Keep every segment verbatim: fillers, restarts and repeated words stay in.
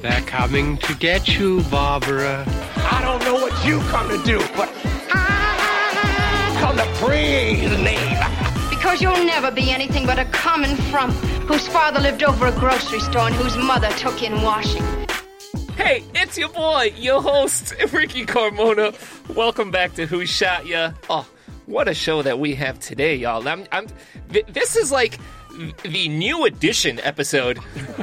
They're coming to get you, Barbara. I don't know what you come to do, but I come to praise the name. Because you'll never be anything but a common frump whose father lived over a grocery store and whose mother took in washing. Hey, it's your boy, your host, Ricky Carmona. Welcome back to Who Shot Ya? Oh, what a show that we have today, y'all. I'm, I'm, th- this is like the new edition episode.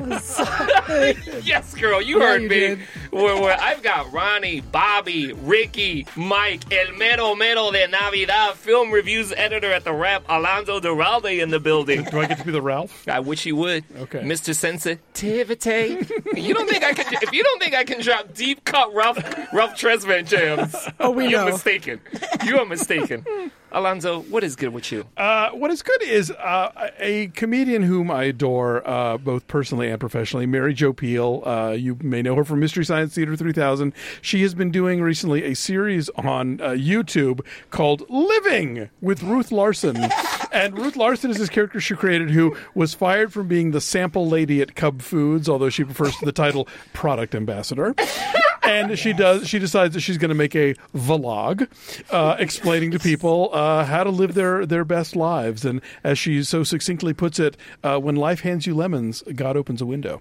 Yes, girl, you Yeah, heard you me. did. Where, where I've got Ronnie, Bobby, Ricky, Mike, El Mero Mero de Navidad, film reviews editor at The Wrap, Alonzo Duralde in the building. Do I get to be the Ralph? I wish you would. Okay. Mister Sensitivity. You don't think I can? If you don't think I can drop deep cut Ralph Ralph Tresvant jams, Oh, we you're know. mistaken. You are mistaken. Alonzo, what is good with you? Uh, what is good is uh, a comedian whom I adore, uh, both personally and professionally, Mary Jo Pehl. Uh, you may know her from Mystery Science Theater three thousand. She has been doing recently a series on uh, YouTube called Living with Ruth Larson. And Ruth Larson is this character she created who was fired from being the sample lady at Cub Foods, although she prefers the title product ambassador. And she does. She decides that she's going to make a vlog, uh, explaining to people uh, how to live their, their best lives. And as she so succinctly puts it, uh, when life hands you lemons, God opens a window.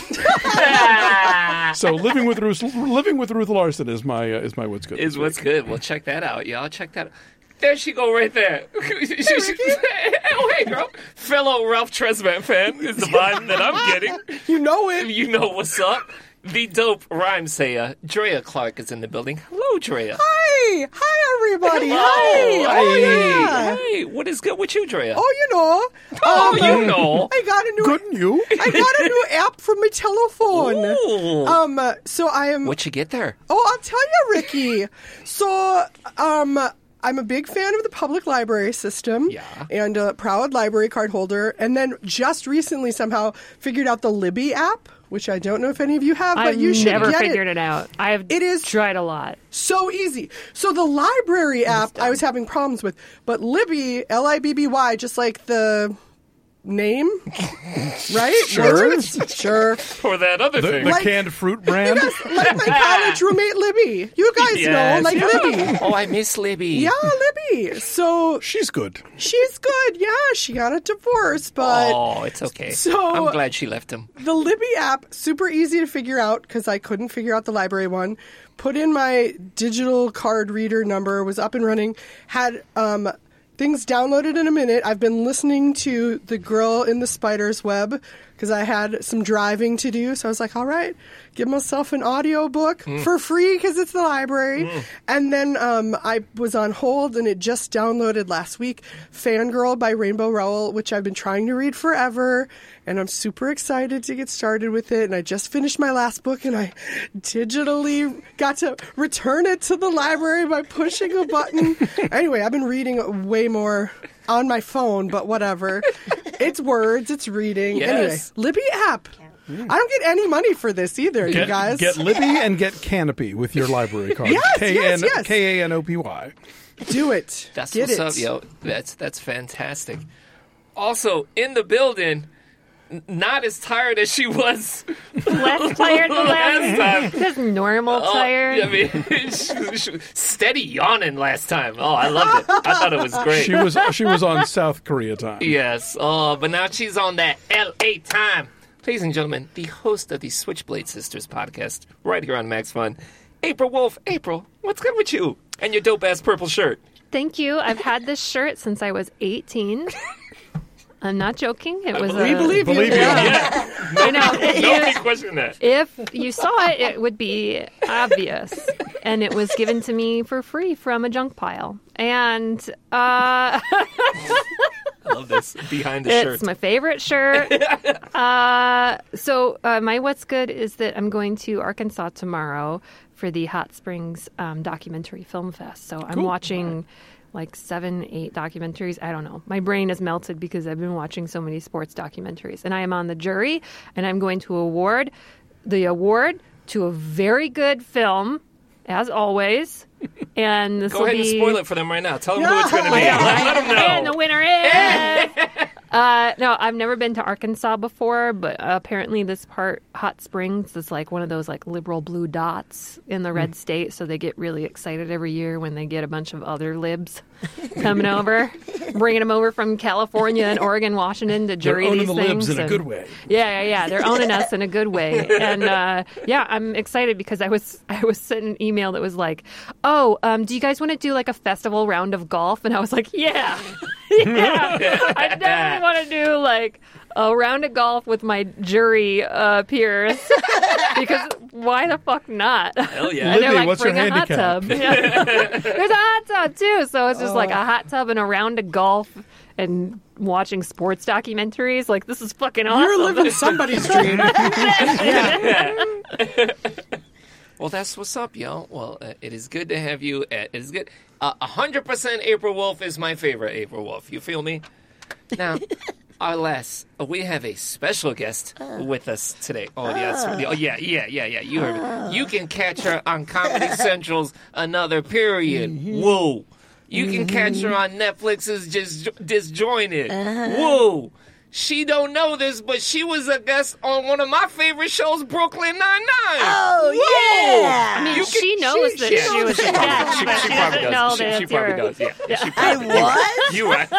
So living with Ruth, living with Ruth Larson is my uh, is my what's good. Is what's good. Well, check that out, y'all. Check that out. There she go right there. She- she- oh, hey, girl. Fellow Ralph Tresvant fan is the vibe that I'm getting. You know it. You know what's up. The dope rhyme sayer, Drea Clark, is in the building. Hello, Drea. Hi. Hi, everybody. Hello. Hi. Oh, Hey. yeah. Hey, what is good with you, Drea? Oh, you know. Oh, Um, you know. I got a new. Good and you? I got a new app for my telephone. Ooh. Um, uh, so I am. What you get there? Oh, I'll tell you, Ricky. So, um, I'm a big fan of the public library system. Yeah. And a proud library card holder. And then just recently somehow figured out the Libby app, which I don't know if any of you have, but I've you should never get figured it. it out. I have It is- tried a lot. So easy. So the library app I was having problems with, but Libby, L I B B Y, just like the name, right? Sure. Words? Sure. Or that other The, thing. the Like- canned fruit brand? Like my college roommate Libby. You guys Yes. know, like Libby. Oh, I miss Libby. Yeah, Libby. So She's good. she's good. Yeah, she got a divorce, but Oh, it's okay. So- I'm glad she left him. the Libby app, super easy to figure out because I couldn't figure out the library one. Put in my digital card reader number, was up and running, had um, things downloaded in a minute. I've been listening to The Girl in the Spider's Web because I had some driving to do. So I was like, all right, give myself an audio book for free because it's the library. And then um, I was on hold and it just downloaded last week, Fangirl by Rainbow Rowell, which I've been trying to read forever. And I'm super excited to get started with it. And I just finished my last book and I digitally got to return it to the library by pushing a button. Anyway, I've been reading way more on my phone, but whatever. It's words, it's reading. Yes. Anyway, Libby app. I don't get any money for this either, you Get, guys. get Libby and get Canopy with your library card. Yes, yes, yes. K A N O P Y. Do it. That's get what's it. up, yo. That's that's fantastic. Also, in the building, n- not as tired as she was Less tired than last last time. Just normal Oh, tired. I mean, she- she- steady yawning last time. Oh, I loved it. I thought it was great. She was she was on South Korea time. Yes. Oh, but now she's on that L A time. Ladies and gentlemen, the host of the Switchblade Sisters podcast, right here on Max Fun, April Wolf. April, what's good with you and your dope ass purple shirt? Thank you. I've had this shirt since I was eighteen. I'm not joking. It was We a, believe you. Believe you. Yeah. I know. Nobody question that. If you saw it, it would be obvious. And it was given to me for free from a junk pile. And uh, I love this behind the it's shirt. my favorite shirt. uh, so uh, my what's good is that I'm going to Arkansas tomorrow for the Hot Springs um, Documentary Film Fest. So I'm watching like seven, eight documentaries. I don't know. My brain is melted because I've been watching so many sports documentaries. And I am on the jury, and I'm going to award the award to a very good film, as always, And this Go will ahead be... and spoil it for them right now. Tell them who it's going to be. Let, let them know. And the winner is... uh, no, I've never been to Arkansas before, but uh, apparently this part, Hot Springs, is like one of those like liberal blue dots in the red state, so they get really excited every year when they get a bunch of other libs coming over, bringing them over from California and Oregon, Washington to jury They're owning these the things. libs in a and- good way. Yeah, yeah, yeah. They're owning us in a good way. And uh, yeah, I'm excited because I was I was sent an email that was like, oh, um, do you guys want to do like a festival round of golf? And I was like, yeah. yeah. I definitely want to do like a round of golf with my jury uh, peers. Because why the fuck not? Hell yeah. And they're Libby, like, what's your bring a hot handicap? tub. Yeah. There's a hot tub too. So it's just like a hot tub and a round of golf and watching sports documentaries. Like, this is fucking awesome. You're living somebody's dream. Well, that's what's up, yo. Well, uh, it is good to have you. At, it is good. Uh, one hundred percent April Wolf is my favorite April Wolf. You feel me? Now, our last, uh, we have a special guest with us today. Oh, yes. Oh, yeah, yeah, yeah, yeah. You heard it. You can catch her on Comedy Central's Another Period. Whoa. You can catch her on Netflix's Just Disjointed. Whoa. She don't know this, but she was a guest on one of my favorite shows, Brooklyn Nine-Nine. Oh, Whoa. yeah. I mean, You she can- knows she- that she she, knows was a that. guest, She, but she she probably doesn't know does. She, that she it's probably your- does. Yeah. She I probably was? You right.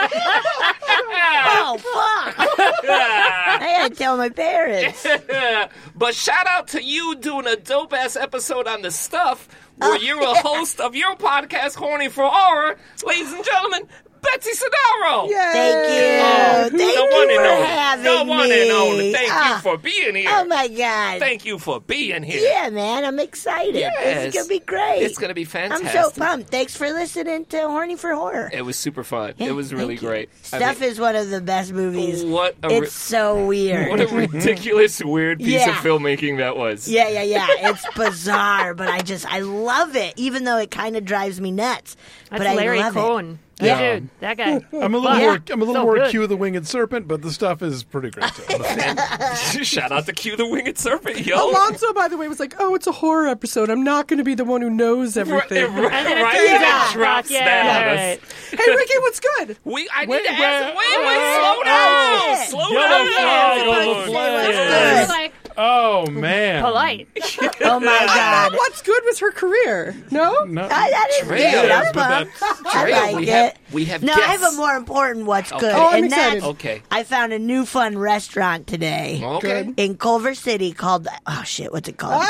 Oh, fuck. I gotta tell my parents. But shout out to you doing a dope ass episode on The Stuff, where you're a host of your podcast, Horny for Horror. Ladies and gentlemen, Betsy Sidaro. Yay. Thank you. Oh, Thank the you one and for only. having The one me. and only. Thank Ah. you for being here. Oh, my God. Thank you for being here. Yeah, man, I'm excited. Yes. This is going to be great. It's going to be I'm fantastic. so pumped. Thanks for listening to Horny for Horror. It was super fun. Yeah, it was really thank you. great. I Stuff mean, is one of the best movies. What a ri- It's so weird. what a ridiculous, weird piece Yeah. of filmmaking that was. Yeah, yeah, yeah. It's bizarre, but I just, I love it, even though it kind of drives me nuts. That's but I Larry love it. Cohen. Yeah. Dude, that guy. I'm a little Yeah. more. I'm a little So more good. Q of the Winged Serpent, but the stuff is pretty great too. Shout out to Q the Winged Serpent, yo. Alonzo, by the way, was like, "Oh, it's a horror episode. I'm not going to be the one who knows everything." Right, And then it right, turns and out, it drops yeah, that on right. us. Hey, Ricky, what's good? We, I need Wait, to ask. wait, Wait, wait, wait, slow down, wait. slow Yellow down. flag on the We're flag. like Oh man, polite. Oh, my Uh, God. what's good was her career. No? No, I, that is Trey, good. yeah, I'm but pumped. I Trey, like we it. have- we have no, I have guests. a more important what's Okay. good. Oh, I'm and excited. that's, Okay. I found a new fun restaurant today. Okay. Good. In Culver City called, oh shit, what's it called?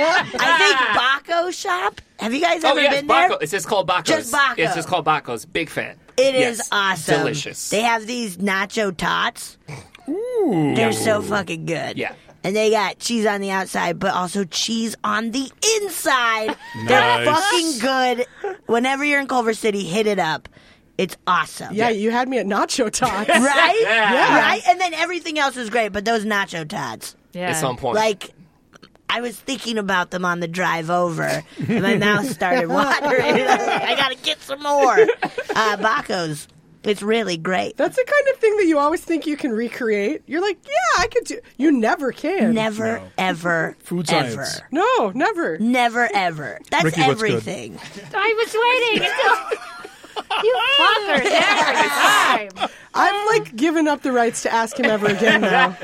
I think Baco Shop. Have you guys Oh ever yes, been there? Baco. It's just called Bacos. Just Baco. It's just called Bacos. Big fan. It is Yes. awesome. Delicious. They have these nacho tots. Ooh. They're so fucking good. Yeah. And they got cheese on the outside, but also cheese on the inside. They're Nice. fucking good. Whenever you're in Culver City, hit it up. It's awesome. Yeah, you had me at Nacho Tots. Right? Yeah. Right? And then everything else was great, but those nacho tots. Yeah. It's on point. Like, I was thinking about them on the drive over, and my mouth started watering. I gotta get some more. Uh, Baco's. It's really great. That's the kind of thing that you always think you can recreate. You're like, yeah, I could do. You never can. Never, ever, Food ever. science. No, never. Never, ever. That's Ricky, what's good? everything. I was waiting until you fuckers every time. I've like given up the rights to ask him ever again now.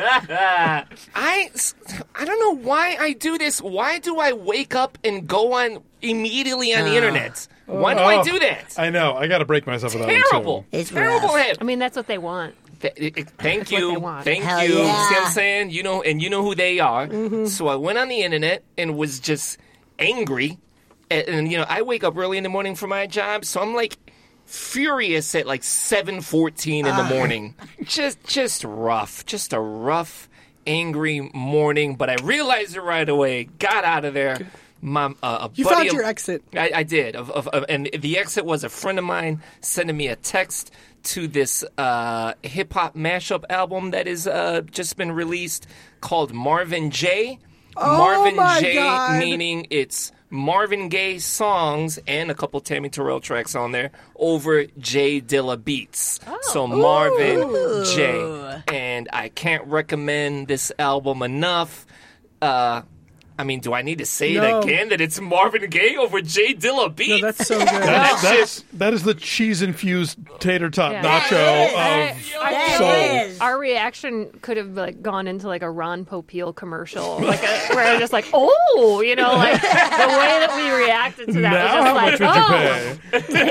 I, I don't know why I do this. Why do I wake up and go on immediately on the internet? Why do I Oh, do that? I know. I got to break myself with that one, Terrible. too. It's Terrible. rough. Head. I mean, that's what they want. Th- it- it- Thank what they you, want. thank Hell you. yeah. See what I'm saying? You know, and you know who they are. So I went on the internet and was just angry. And, and, you know, I wake up early in the morning for my job, so I'm like furious at like seven fourteen in the morning. Just, just rough. Just a rough, angry morning. But I realized it right away. Got out of there. My, uh, a You buddy found of- your exit. I, I did, of, of, of, and the exit was a friend of mine sending me a text to this uh, hip hop mashup album that is uh, just been released called Marvin J. Oh Marvin my J. God. Meaning it's Marvin Gaye songs and a couple Tammy Terrell tracks on there over J Dilla beats. So Marvin J. And I can't recommend this album enough. Uh, I mean, do I need to say No. it again that it's Marvin Gaye over Jay Dilla Beat? No, that's so good. That, that's, that is the cheese-infused tater tot Yeah. nacho That of That soul. is. Our reaction could have like gone into like a Ron Popeil commercial, like a, where we're just like, oh, you know, like the way that we reacted to that Now, was how just much would you like,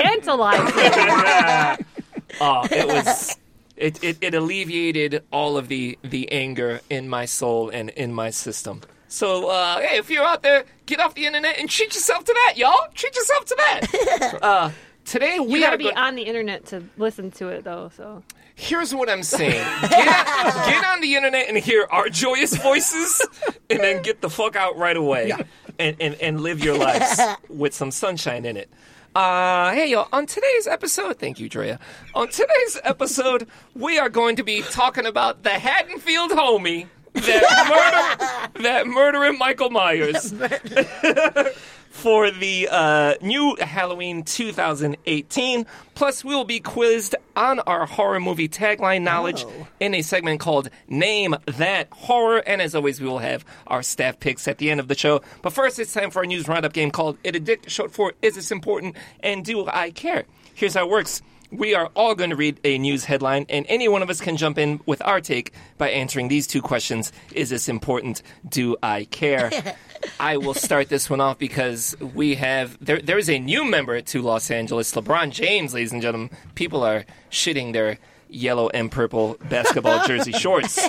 oh, tantalizing. Oh, it was. It, it it alleviated all of the the anger in my soul and in my system. So, uh, hey, if you're out there, get off the internet and treat yourself to that, y'all. Treat yourself to that. Uh, today we You got are to be go- on the internet to listen to it, though. So Here's what I'm saying. Get, get on the internet and hear our joyous voices, and then get the fuck out right away and, and, and live your lives with some sunshine in it. Uh, hey, y'all, on today's episode, thank you, Drea. On today's episode, we are going to be talking about the Haddonfield homie that murder, that murdering Michael Myers. For the uh, new Halloween two thousand eighteen. Plus, we will be quizzed on our horror movie tagline knowledge Oh. in a segment called Name That Horror. And as always, we will have our staff picks at the end of the show. But first, it's time for our news roundup game called It Addict, short for Is This Important and Do I Care? Here's how it works. We are all going to read a news headline, and any one of us can jump in with our take by answering these two questions. Is this important? Do I care? I will start this one off because we have... There, there is a new member to Los Angeles, LeBron James, ladies and gentlemen. People are shitting their yellow and purple basketball jersey shorts.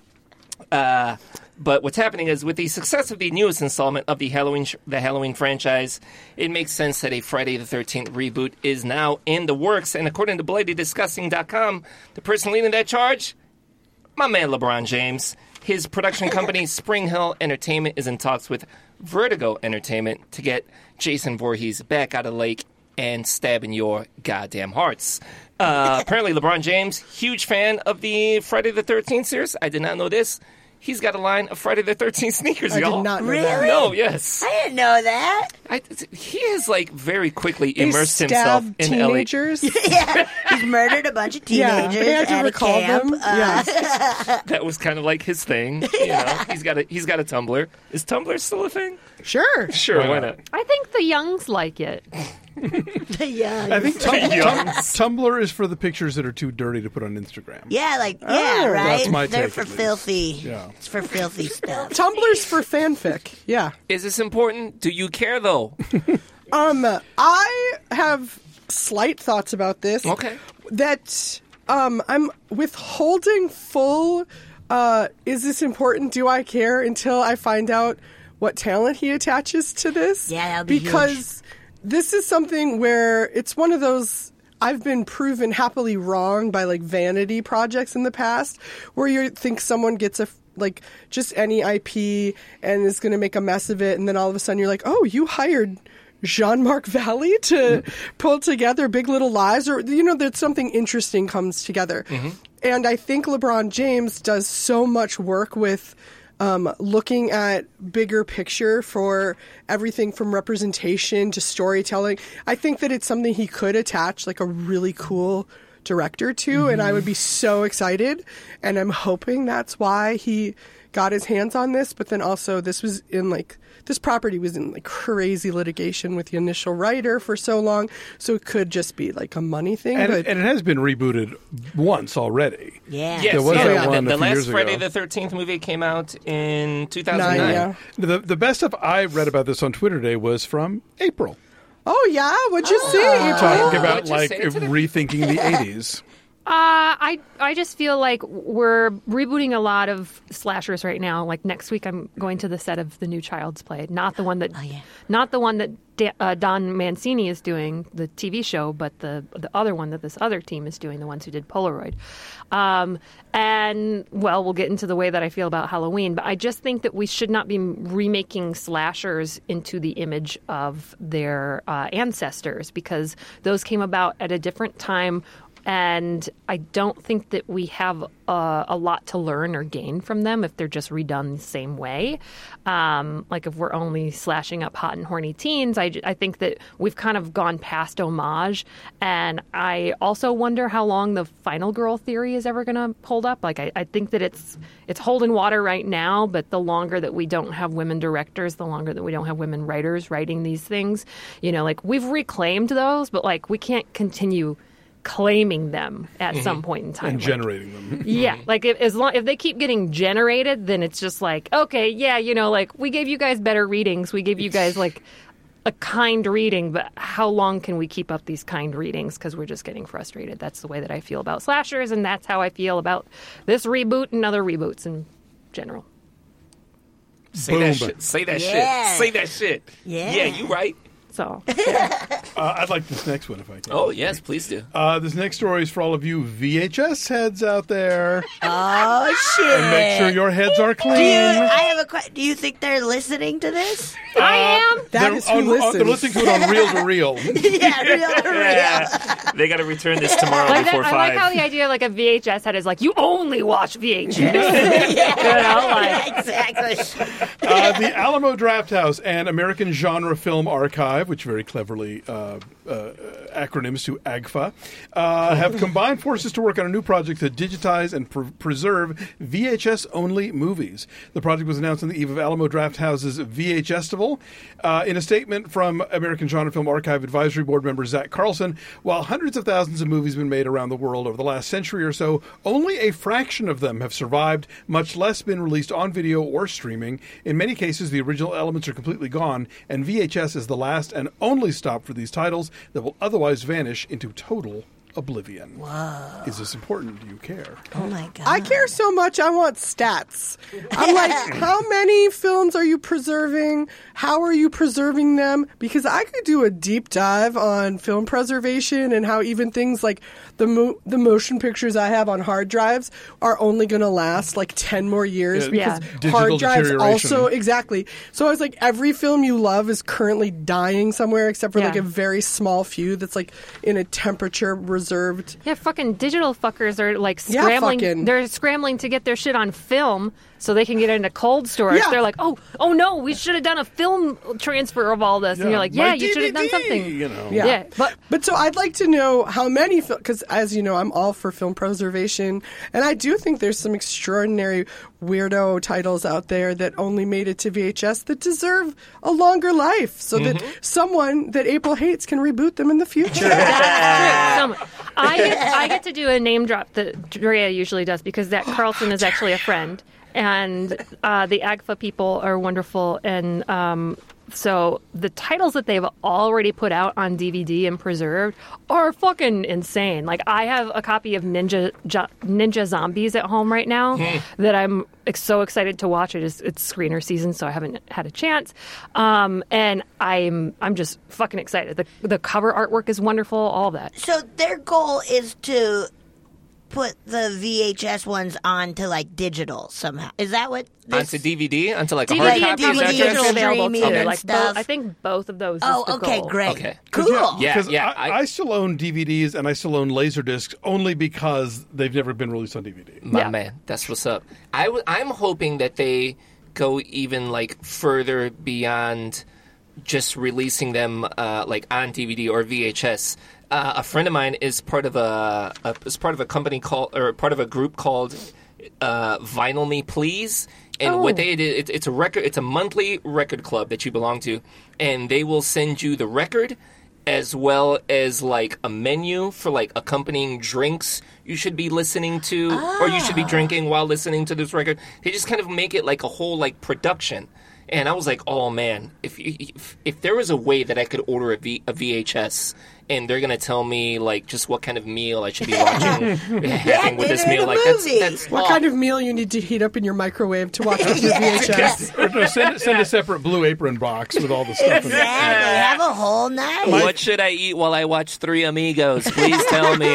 Uh... But what's happening is, with the success of the newest installment of the Halloween sh- the Halloween franchise, it makes sense that a Friday the thirteenth reboot is now in the works. And according to Bloody Disgusting dot com, the person leading that charge, my man LeBron James. His production company, Spring Hill Entertainment, is in talks with Vertigo Entertainment to get Jason Voorhees back out of the lake and stabbing your goddamn hearts. Uh, apparently, LeBron James, huge fan of the Friday the thirteenth series. I did not know this. He's got a line of Friday the thirteenth sneakers, I y'all. did not know Really? that. No, yes. I didn't know that. I, he has, like, very quickly They immersed himself stabbed in L A. teenagers. Yeah, he's murdered a bunch of Yeah, teenagers they had to at a recall camp. them. Uh, Yeah. That was kind of like his thing. You know, he's got a he's got a Tumblr. Is Tumblr still a thing? Sure. Sure, Why why not? not? I think the youngs like it. yeah, I think tum- tum- Youngs. Tumblr is for the pictures that are too dirty to put on Instagram. yeah, like yeah, Oh, right. that's my They're take, for at least. filthy. Yeah. It's for filthy stuff. Tumblr's for fanfic. Yeah. Is this important? Do you care, though? Um, I have slight thoughts about this. Okay. That um, I'm withholding full. Uh, is this important? Do I care? Until I find out what talent he attaches to this. Yeah, that'll be because this is something where it's one of those. I've been proven happily wrong by like vanity projects in the past, where you think someone gets a like just any I P and is going to make a mess of it, and then all of a sudden you're like, oh, you hired Jean-Marc Valley to pull together Big Little Lies, or you know that something interesting comes together. And I think LeBron James does so much work with um, looking at bigger picture for everything from representation to storytelling. I think that it's something he could attach like a really cool director to, and I would be so excited. And I'm hoping that's why he got his hands on this. But then also, this was in like this property was in like crazy litigation with the initial writer for so long, so it could just be like a money thing. And, but and it has been rebooted once already. Yeah. Yes, There was yeah, that the, one a the few last years ago. Friday the thirteenth movie came out in two thousand nine. Nine, yeah. The the best stuff I read about this on Twitter today was from April, Oh yeah, what'd you see? talking April? about what'd you like say today? rethinking the eighties. Uh, I I just feel like we're rebooting a lot of slashers right now. Like next week, I'm going to the set of the new Child's Play, not the one that, Oh, yeah. not the one that Da- uh, Don Mancini is doing, the T V show, but the the other one that this other team is doing, the ones who did Polaroid. Um, and well, we'll get into the way that I feel about Halloween, but I just think that we should not be remaking slashers into the image of their uh, ancestors, because those came about at a different time. And I don't think that we have uh, a lot to learn or gain from them if they're just redone the same way. Um, like if we're only slashing up hot and horny teens, I, I think that we've kind of gone past homage. And I also wonder how long the final girl theory is ever going to hold up. Like I, I think that it's it's holding water right now, but the longer that we don't have women directors, the longer that we don't have women writers writing these things, you know, like we've reclaimed those, but like we can't continue claiming them at mm-hmm. some point in time. And like, generating them. Yeah. Like if, as long if they keep getting generated, then it's just like, okay, yeah, you know, like we gave you guys better readings. We gave you guys like a kind reading, but how long can we keep up these kind readings? Because we're just getting frustrated. That's the way that I feel about slashers, and that's how I feel about this reboot and other reboots in general. Say Boom. that shit. Say that Yeah. shit. Say that shit. Yeah. Yeah, you right. So, Uh, I'd like this next one if I can. Oh, yes, please do. Uh, this next story is for all of you V H S heads out there. Oh shit! And make sure your heads are clean. Do you? I have a question. Do you think they're listening to this? I am. That They're, is who on, on, listens. they're listening to it on reel to reel. Yeah, real to real. Yeah. They got to return this tomorrow Like that, before I five. like how the idea like a V H S head is like, you only watch V H S. Yeah. You know, like- exactly. Uh, the Alamo Drafthouse and American Genre Film Archive, which very cleverly uh, uh, acronyms to A G F A, uh, have combined forces to work on a new project to digitize and pre- preserve V H S-only movies. The project was announced on the eve of Alamo Drafthouse's V H Festival. Uh, in a statement from American Genre Film Archive Advisory Board member Zach Carlson, while hundreds of thousands of movies have been made around the world over the last century or so, only a fraction of them have survived, much less been released on video or streaming. In many cases, the original elements are completely gone, and V H S is the last and only stop for these titles that will otherwise vanish into total oblivion. Whoa. Is this important? Do you care? Oh my god. I care so much. I want stats. I'm like, how many films are you preserving? How are you preserving them? Because I could do a deep dive on film preservation and how even things like the mo- the motion pictures I have on hard drives are only going to last like ten more years Yeah. because Digital hard drives deterioration. also exactly. So I was like, every film you love is currently dying somewhere except for Yeah. like a very small few that's like in a temperature reserved. Yeah, fucking digital fuckers are like Yeah, scrambling. fucking- They're scrambling to get their shit on film so they can get it into cold storage. Yeah. They're like, oh, oh no, we should have done a film transfer of all this. And you're like, yeah, my you should have done D V D, something. You know. Yeah. Yeah, but But so I'd like to know how many, because as you know, I'm all for film preservation, and I do think there's some extraordinary weirdo titles out there that only made it to V H S that deserve a longer life, so that someone that April hates can reboot them in the future. that's true. Some, I get I get to do a name drop that Drea usually does because Zach Carlson is actually a friend, and uh, the A G F A people are wonderful, and um, so the titles that they've already put out on D V D and preserved are fucking insane. Like I have a copy of Ninja jo- Ninja Zombies at home right now that I'm ex- so excited to watch. It is it's screener season, so I haven't had a chance, um, and I'm I'm just fucking excited. The the cover artwork is wonderful. All that. So their goal is to put the V H S ones onto like digital somehow. Is that what? This... Onto D V D? Onto like a D V hard D copy? and D V D Is that and digital just- available streaming too. and Like stuff. both, I think both of those. Oh, is the okay, goal. great, Okay. cool. Yeah, Because yeah, I, I- I still own D V Ds and I still own Laserdiscs only because they've never been released on D V D. My Yeah. man, that's what's up. I w- I'm hoping that they go even like further beyond just releasing them uh, like on D V D or V H S. Uh, a friend of mine is part of a, a is part of a company called or part of a group called uh, Vinyl Me Please. And Oh. what they did, it, it's a record. It's a monthly record club that you belong to, and they will send you the record as well as like a menu for like accompanying drinks you should be listening to or you should be drinking while listening to this record. They just kind of make it like a whole like production. And I was like, oh man, if if, if there was a way that I could order a, v, a V H S and they're gonna tell me like just what kind of meal I should be watching having with this dinner meal, and a like that's movie. that's What oh, kind of meal you need to heat up in your microwave to watch with your V H S? Or no, send, send a separate Blue Apron box with all the stuff in it. Exactly. Have a whole night. what should I eat while I watch Three Amigos? Please tell me.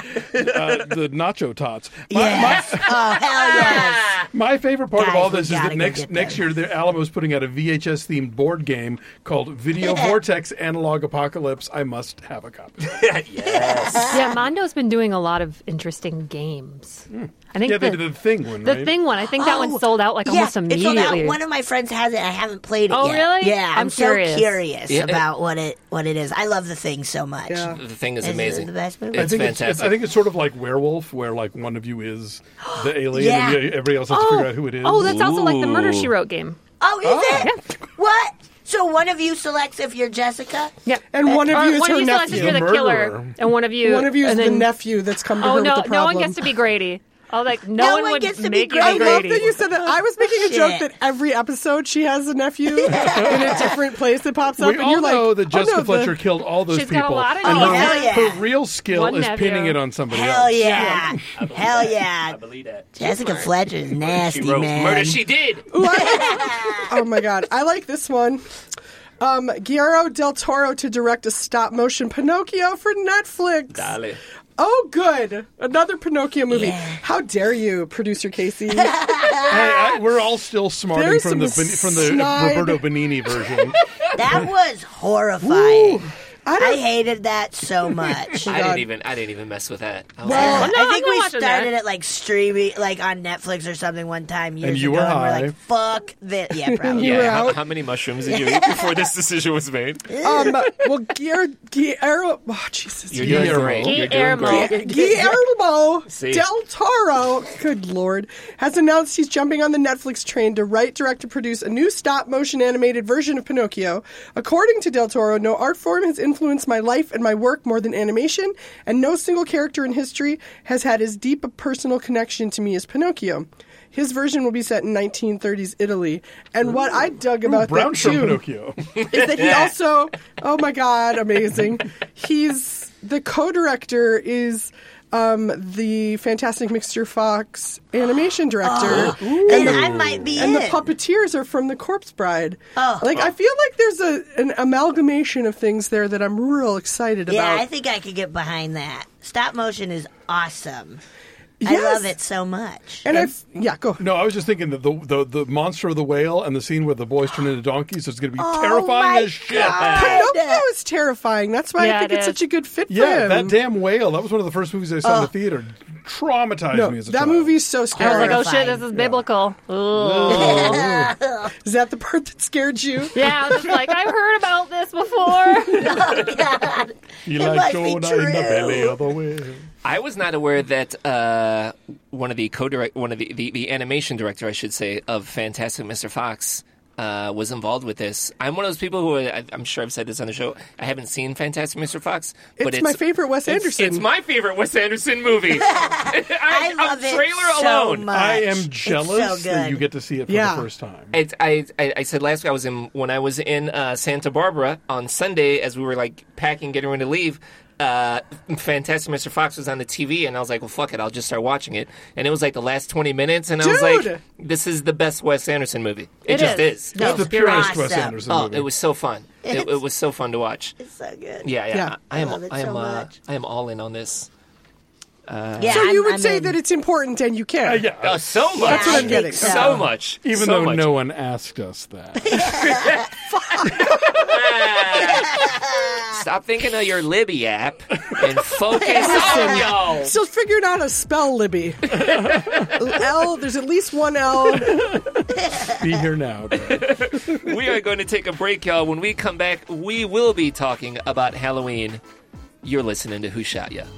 Uh, the nacho tots. My, Yes. my, Oh hell yes. my favorite part of Guys, all we this is gotta that go next get next them. year, the Alamo's putting out a V H S themed board game called Video Vortex Analog Apocalypse. I must have have a copy. Yes. Yeah, Mondo's been doing a lot of interesting games. I think Yeah, they the, did the Thing one, the right? Thing one. I think that Oh, one sold out like yeah, almost it sold immediately. out. One of my friends has it. I haven't played it Oh, yet. really? Yeah, I'm, I'm so curious. curious Yeah. about what it what it is. I love The Thing so much. Yeah. The Thing is Is it amazing. the best movie? I It's think it's, fantastic. I think it's sort of like Werewolf, where like one of you is the alien Yeah. and you- everybody else has to figure out who it is. Oh, that's also like the Murder Ooh. She Wrote game. Oh, is it? What? So one of you selects if you're Jessica? Yeah, And one of Or you is one her of you selects if nephew. you're the The killer, murderer. and one of you, One of you is and the then, nephew that's come to Oh her no, with the no problem. one gets to be Grady. Oh, like no, No one one would gets to be make you I be Grady. love Grady. that you said that. I was making a joke Shit. that every episode she has a nephew in a different place that pops up, We and all you're like, know that oh, Jessica no, the- Fletcher killed all those She's got a people. lot of and Oh, her, hell yeah. her real skill One is nephew. pinning it on somebody Hell else. yeah. Hell yeah. I believe that. Jessica Fletcher's nasty, She wrote man. Murder She Did. Oh my god, I like this one. Um, Guillermo del Toro to direct a stop-motion Pinocchio for Netflix. Dale. Oh, good. Another Pinocchio movie. Yeah. How dare you, producer Casey? Hey, I, we're all still smarting There's from the some Ben- from the snide- Roberto Benigni version. That was horrifying. I I don't. hated that so much. I God. didn't even. I didn't even mess with that. I was Well, like, no, I I'm think not we watching started that. it like streaming, like on Netflix or something one time years And you ago, were and we're high. like, "Fuck this!" Yeah, probably. You were yeah. How, out. how many mushrooms did you eat before this decision was made? Um, well, Guillermo, Guillermo, oh, Jesus. You're doing Guillermo. great. You're doing Guillermo. great. Guillermo See. del Toro, good lord, has announced he's jumping on the Netflix train to write, direct, and produce a new stop-motion animated version of Pinocchio. According to del Toro, no art form has influenced my life and my work more than animation, and no single character in history has had as deep a personal connection to me as Pinocchio. His version will be set in nineteen thirties Italy. And what I dug about Brown that, shirt too, Pinocchio. is that he also, oh my god, amazing. He's the co-director is um, the Fantastic Mister Fox animation director, Then I might be and in. the puppeteers are from The Corpse Bride. Oh. Like I feel like there's a an amalgamation of things there that I'm real excited yeah, about. I think I could get behind that. Stop motion is awesome. I Yes. love it so much. and I've yeah, go. No, I was just thinking that the, the the monster of the whale and the scene where the boys turn into donkeys is going to be Oh terrifying my as shit. Pinocchio is terrifying. That's why Yeah, I think it it's is. such a good fit for Yeah, him. that damn whale. That was one of the first movies I saw in the theater. Traumatized no, me as a that child. movie's so I was scary. like, oh shit, this is biblical. Ooh. Is that the part that scared you? Yeah, I was just like, I've heard about this before. Oh God. He It like must be Jonah in the true. belly of the whale. I was not aware that uh, one of the co-direct, one of the, the the animation director, I should say, of Fantastic Mister Fox uh, was involved with this. I'm one of those people who I, I'm sure I've said this on the show. I haven't seen Fantastic Mister Fox, but It's it's my favorite Wes it's- Anderson. It's my favorite Wes Anderson movie. I, I love a it trailer so alone. much. I am It's jealous so that good. you get to see it for Yeah. the first time. It's, I, I I said last week I was in when I was in uh, Santa Barbara on Sunday as we were like packing, getting ready to leave. Uh, Fantastic Mister Fox was on the T V, and I was like, "Well, fuck it, I'll just start watching it." And it was like the last twenty minutes, and I was Dude! like, "This is the best Wes Anderson movie. It, It just is. is." No, It's the you're purest Wes awesome. Anderson Oh, movie. it was so fun. It, it was so fun to watch. It's so good. Yeah, yeah. Yeah. I, I am. I love it I am. so uh, much. I am all in on this. Yeah, So I'm- you would I'm say in. that it's important and you care. Uh, yeah, Oh, so much. That's what I'm I getting. think So, so. much. even So though much. no one asked us that. Stop thinking of your Libby app and focus on y'all. Still figuring out how to spell Libby. L, there's at least one L. Be here now. Dad. We are going to take a break, y'all. When we come back, we will be talking about Halloween. You're listening to Who Shot Ya?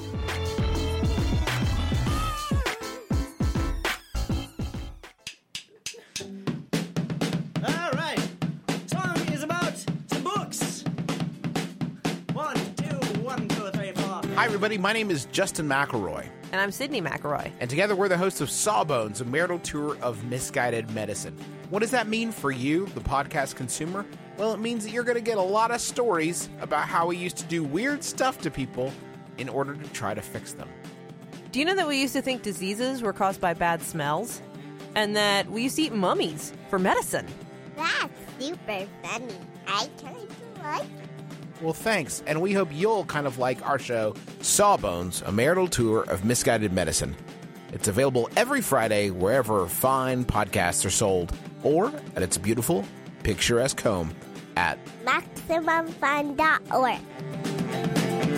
All right. Song is about some books. One, two, one, two, three, four. Hi, everybody. My name is Justin McElroy, And I'm Sydney McElroy. and together we're the hosts of Sawbones, a marital tour of misguided medicine. What does that mean for you, the podcast consumer? Well, it means that you're going to get a lot of stories about how we used to do weird stuff to people in order to try to fix them. Do you know that we used to think diseases were caused by bad smells? And that we used to eat mummies for medicine? That's super funny. I kind of like Well, thanks, and we hope you'll kind of like our show, Sawbones, a marital tour of misguided medicine. It's available every Friday wherever fine podcasts are sold, or at its beautiful, picturesque home at maximum fun dot org.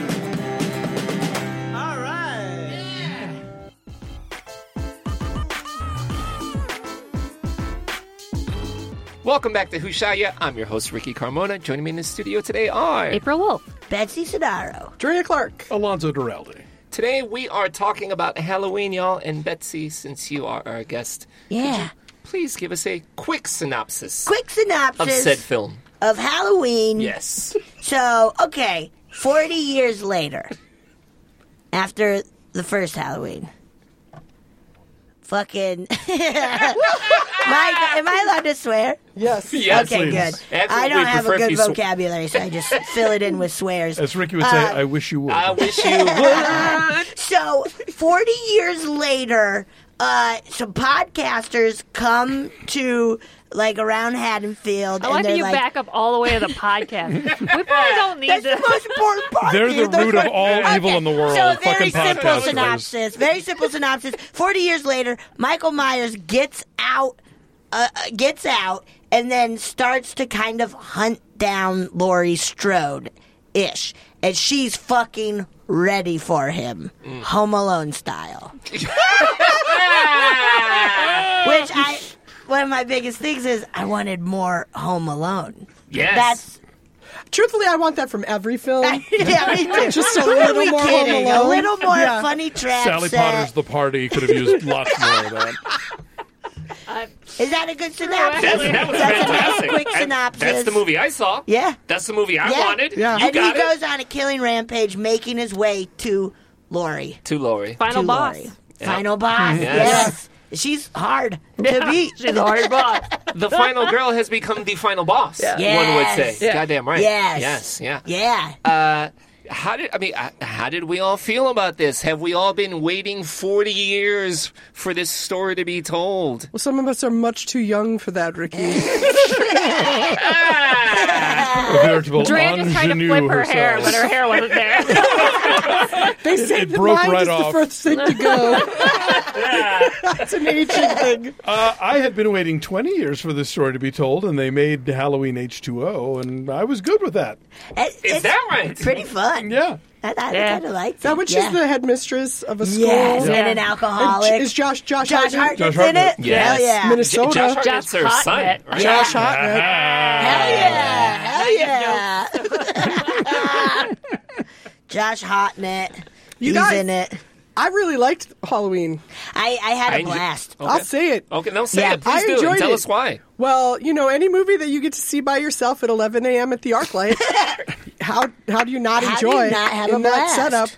Welcome back to Who Shot Ya? I'm your host, Ricky Carmona. Joining me in the studio today are... April Wolf. Betsy Sodaro. Drea Clark. Alonzo Duralde. Today we are talking about Halloween, y'all. And Betsy, since you are our guest, Yeah. please give us a quick synopsis Quick synopsis of said film. of Halloween. Yes. So, okay, forty years later, after the first Halloween, fucking. My, am I allowed to swear? Yes. Yes, Okay, please. good. That's I what don't we have a prefer if good you sw- vocabulary, so I just fill it in with swears. As Ricky would say, Uh, I wish you would. I wish you would. So, forty years later, uh, some podcasters come to, like, around Haddonfield. I and like that they're you like, back up all the way to the podcast. We probably don't need That's to. the most important part. They're the dude. Those root of are- all evil in the world. So Fucking very simple podcasters. synopsis. Very simple synopsis. Forty years later, Michael Myers gets out, uh, uh, gets out, and then starts to kind of hunt down Laurie Strode, ish, and she's fucking ready for him, Mm. Home Alone style. Which I, one of my biggest things is I wanted more Home Alone. Yes. That's. Truthfully, I want that from every film. Yeah, me too. Just a Who are little we more Home kidding? A Alone. little more Yeah. funny trap Sally set. Potter's The Party could have used lots more of that. Is that a good synopsis? That's, that was That's a nice fantastic. quick That- synopsis. That's the movie I saw. Yeah. That's the movie I Yeah. wanted. Yeah. You and got he it. goes on a killing rampage, making his way to Laurie. To Laurie. Final to boss. Laurie. Final boss. Yes. Yes. She's hard to beat. She's a hard boss. The final girl has become the final boss, one would Yes. say. Yeah. Goddamn right. Yes. Yes, yeah. Yeah. Uh, how did, I mean, uh, how did we all feel about this? Have we all been waiting forty years for this story to be told? Well, some of us are much too young for that, Ricky. A veritable Drea just tried to ingenue flip her herself. hair, but her hair wasn't there. They say it the broke mind right is off. the first thing to go. That's an aging thing. Uh, I had been waiting twenty years for this story to be told, and they made Halloween H two O, and I was good with that. It- Is it's that right? pretty fun. Yeah. I, I Yeah. kind of liked it. That which yeah. is the headmistress of a school. Yes, Yeah. and an And alcoholic. is Josh Josh, Josh Hartnett? Hartnett's Josh in it? Hartnett. Yes. Hell yeah. Minnesota. J- Josh Hartnett's Josh her son, Hartnett. right? Josh Hartnett. Hell yeah. Hell yeah. Josh Hartnett. You He's guys- in it. I really liked Halloween. I, I had I a enjo- blast. Okay. I'll say it. Okay, no, say Yeah, it. Please I do. And enjoyed tell it. us why. Well, you know, any movie that you get to see by yourself at eleven a.m. at the ArcLight, how how do you not How do you enjoy not have in a that blast? setup?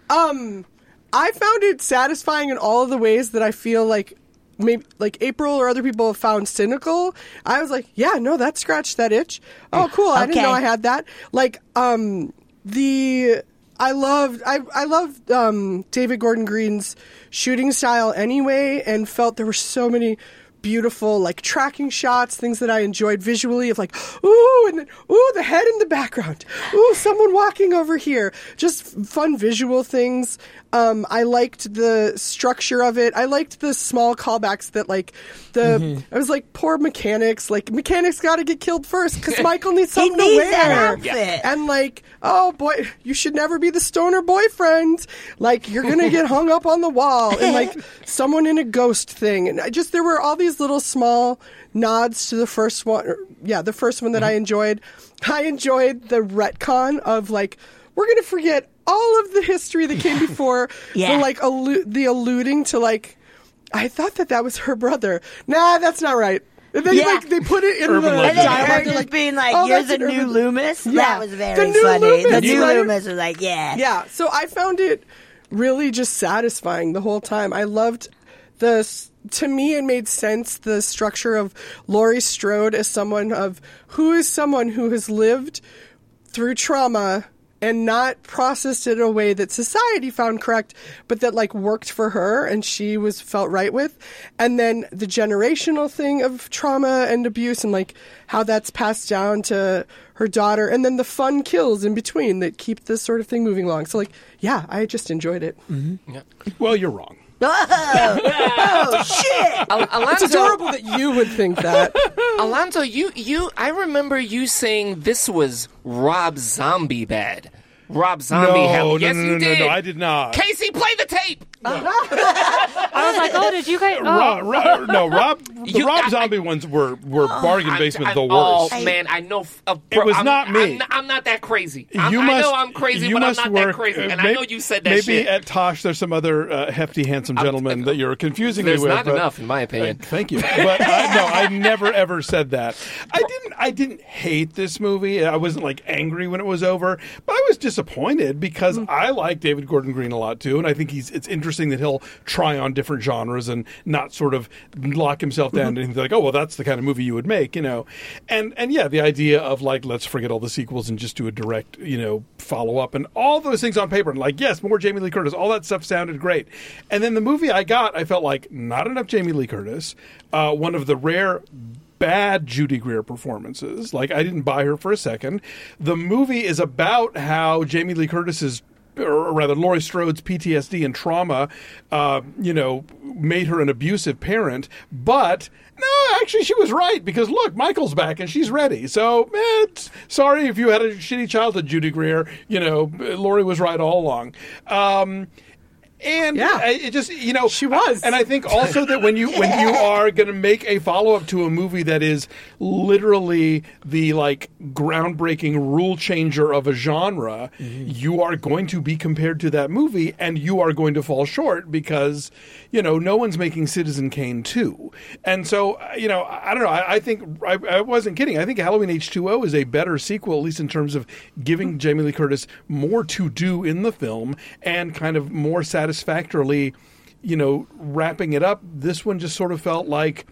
Um, I found it satisfying in all of the ways that I feel like maybe like April or other people have found cynical. I was like, yeah, no, that scratched that itch. Oh, cool! I didn't Okay. know I had that. Like, um, the. I loved I I loved um, David Gordon Green's shooting style anyway, and felt there were so many beautiful like tracking shots, things that I enjoyed visually of like ooh and then ooh the head in the background, ooh someone walking over here, just f- fun visual things. Um, I liked the structure of it. I liked the small callbacks that like the I was like poor mechanics, like mechanics got to get killed first because Michael needs He something to needs wear. that outfit. And like, oh boy, you should never be the stoner boyfriend. Like, you're gonna get hung up on the wall, and like someone in a ghost thing. And I just there were all these little small nods to the first one. Or, yeah, the first one that I enjoyed. I enjoyed the retcon of like we're gonna forget all of the history that came before. Yeah. The like allu- the alluding to like. I thought that that was her brother. Nah, that's not right. And then Yeah. like they put it in Urban the legend. And then dialogue. her They're just like, being like, "Oh, you're that's the an new urban- Loomis? Yeah. That was very The new funny. Loomis, the new right? Loomis was like, yeah. Yeah, so I found it really just satisfying the whole time. I loved the, to me, it made sense, the structure of Laurie Strode as someone of, who is someone who has lived through trauma and not processed it in a way that society found correct, but that like worked for her and she was felt right with. And then the generational thing of trauma and abuse and like how that's passed down to her daughter, and then the fun kills in between that keep this sort of thing moving along. So like, yeah, I just enjoyed it. Mm-hmm. Yeah. Well, you're wrong. Oh, oh shit! Al- Alonzo, It's adorable that you would think that. Alonzo, you, you, I remember you saying this was Rob Zombie bad. Rob Zombie. No, had, no, yes, no, you no, no, did. no, I did not. Casey, play the tape. I was like, oh, did you guys? Oh. Rob, Rob, no, Rob The You- Rob I- Zombie ones were, were bargain I'm- basement I'm- the worst. Oh man, I know. f- Uh, It bro, was I'm, not me. I'm, not- I'm not that crazy. I'm, You I must, know I'm crazy, you but I'm must not work, that crazy. uh, And may- I know you said that maybe shit. at Tosh there's some other uh, hefty, handsome gentleman that you're confusing There's me with. not but- enough, in my opinion. Uh, thank you, but I, no, I never ever said that. I didn't. I didn't hate this movie. I wasn't like angry when it was over, but I was disappointed because I like David Gordon Green a lot too, and I think he's. It's interesting that he'll try on different genres and not sort of lock himself down and think like, oh well, that's the kind of movie you would make, you know. And and yeah, the idea of like let's forget all the sequels and just do a direct, you know, follow up and all those things on paper and like yes, more Jamie Lee Curtis, all that stuff sounded great. And then the movie I got, I felt like not enough Jamie Lee Curtis. Uh, one of the rare bad Judy Greer performances. Like I didn't buy her for a second. The movie is about how Jamie Lee Curtis's or rather Laurie Strode's P T S D and trauma, uh, you know, made her an abusive parent. But no, actually, she was right because look, Michael's back and she's ready. So, eh, sorry if you had a shitty childhood, Judy Greer. You know, Laurie was right all along. Um, And Yeah. I- it just, you know, She was. And I think also that when you when you are going to make a follow up to a movie that is literally the like groundbreaking rule changer of a genre, you are going to be compared to that movie, and you are going to fall short because you know no one's making Citizen Kane two, and so uh, you know I, I don't know. I, I think I, I wasn't kidding. I think Halloween H two O is a better sequel, at least in terms of giving Jamie Lee Curtis more to do in the film and kind of more satisfactory. Satisfactorily, you know, wrapping it up. This one just sort of felt like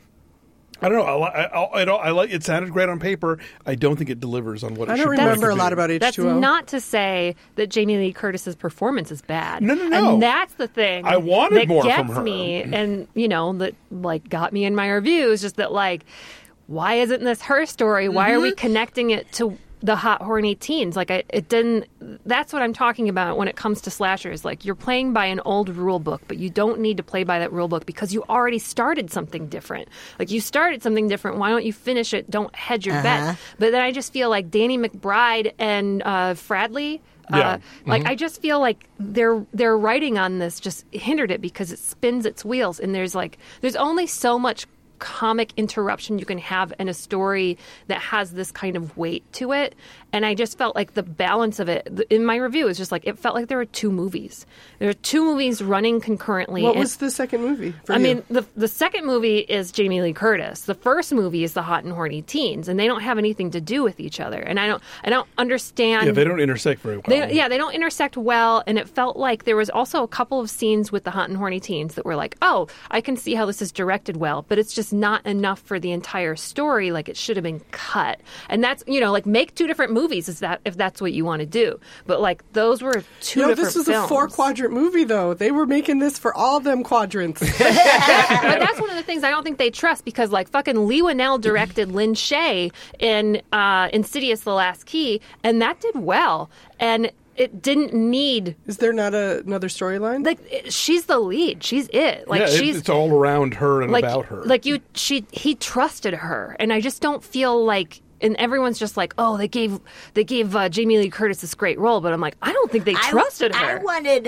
I don't know. I, I, I, I like it. Sounded great on paper. I don't think it delivers on what it I should don't be. remember a lot about H That's two O. not to say that Jamie Lee Curtis's performance is bad. No, no, no. And that's the thing. I wanted that more gets from her. me, and you know that like got me in my reviews. Just that like, why isn't this her story? Why Mm-hmm. are we connecting it to the hot horny teens? Like I, it didn't. That's what I'm talking about when it comes to slashers. Like you're playing by an old rule book, but you don't need to play by that rule book because you already started something different. Like you started something different. Why don't you finish it? Don't hedge your Uh-huh. bet. But then I just feel like Danny McBride and uh, Fradley. Uh, Yeah. Like I just feel like their their writing on this just hindered it because it spins its wheels, and there's like there's only so much comic interruption you can have in a story that has this kind of weight to it. And I just felt like the balance of it in my review is just like it felt like there were two movies. There are two movies running concurrently. What and- was the second movie? For I you? mean, the the second movie is Jamie Lee Curtis. The first movie is the Hot and Horny Teens, and they don't have anything to do with each other. And I don't I don't understand. Yeah, they don't intersect very well. They, yeah, they don't intersect well, and it felt like there was also a couple of scenes with the Hot and Horny Teens that were like, oh, I can see how this is directed well, but it's just not enough for the entire story. Like it should have been cut, and that's you know like make two different movies is that if that's what you want to do. But like those were two you know, different this was films. a four quadrant movie, though. They were making this for all them quadrants. But that's one of the things I don't think they trust because, like, fucking Lee Winnell directed Lin Shaye in uh, Insidious: The Last Key, and that did well. And it didn't need. Is there not a, another storyline? Like, it, she's the lead. She's it. Like, yeah, it- she's it's all around her and like, about her. Like you, she, he trusted her, and I just don't feel like. And everyone's just like, oh, they gave they gave uh, Jamie Lee Curtis this great role, but I'm like, I don't think they I- trusted I her. wanted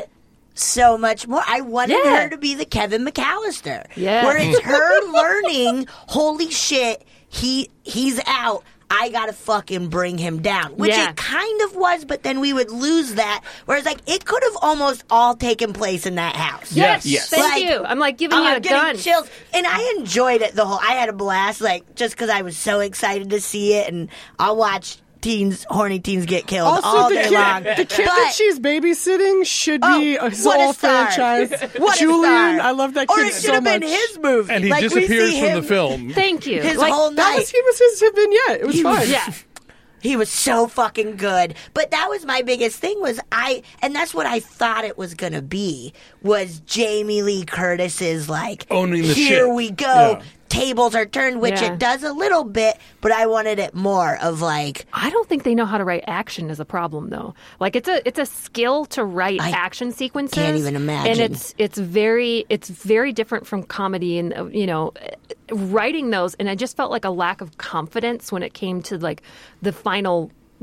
so much more. I wanted Yeah. her to be the Kevin McAllister. Yeah. Where it's her learning, holy shit, he he's out. I gotta fucking bring him down. Which Yeah. it kind of was, but then we would lose that. Whereas, like, it could have almost all taken place in that house. Yes, Yes. thank Like, you. I'm like giving Oh, you I'm a getting gun. chills, and I enjoyed it the whole. I had a blast, like just because I was so excited to see it, and I'll watch teens, horny teens get killed Also, all the day kid, long. the kid But- that she's babysitting should be Oh, a what a whole star. franchise. What a Julian, star. I love that Or kid it should so have much. been his movie, and he like, we disappears see from him the film. Thank you. his Like, whole That night. was he was his vignette. It was He was- fine. yeah. He was so fucking good. But that was my biggest thing was I and that's what I thought it was gonna be was Jamie Lee Curtis's like Owning the here shit. we go. Yeah. Tables are turned, which Yeah. it does a little bit, but I wanted it more of like I don't think they know how to write action is a problem though. Like it's a it's a skill to write I action sequences. can't even imagine. And it's it's very it's very different from comedy and uh, you know writing those and I just felt like a lack of confidence when it came to like the final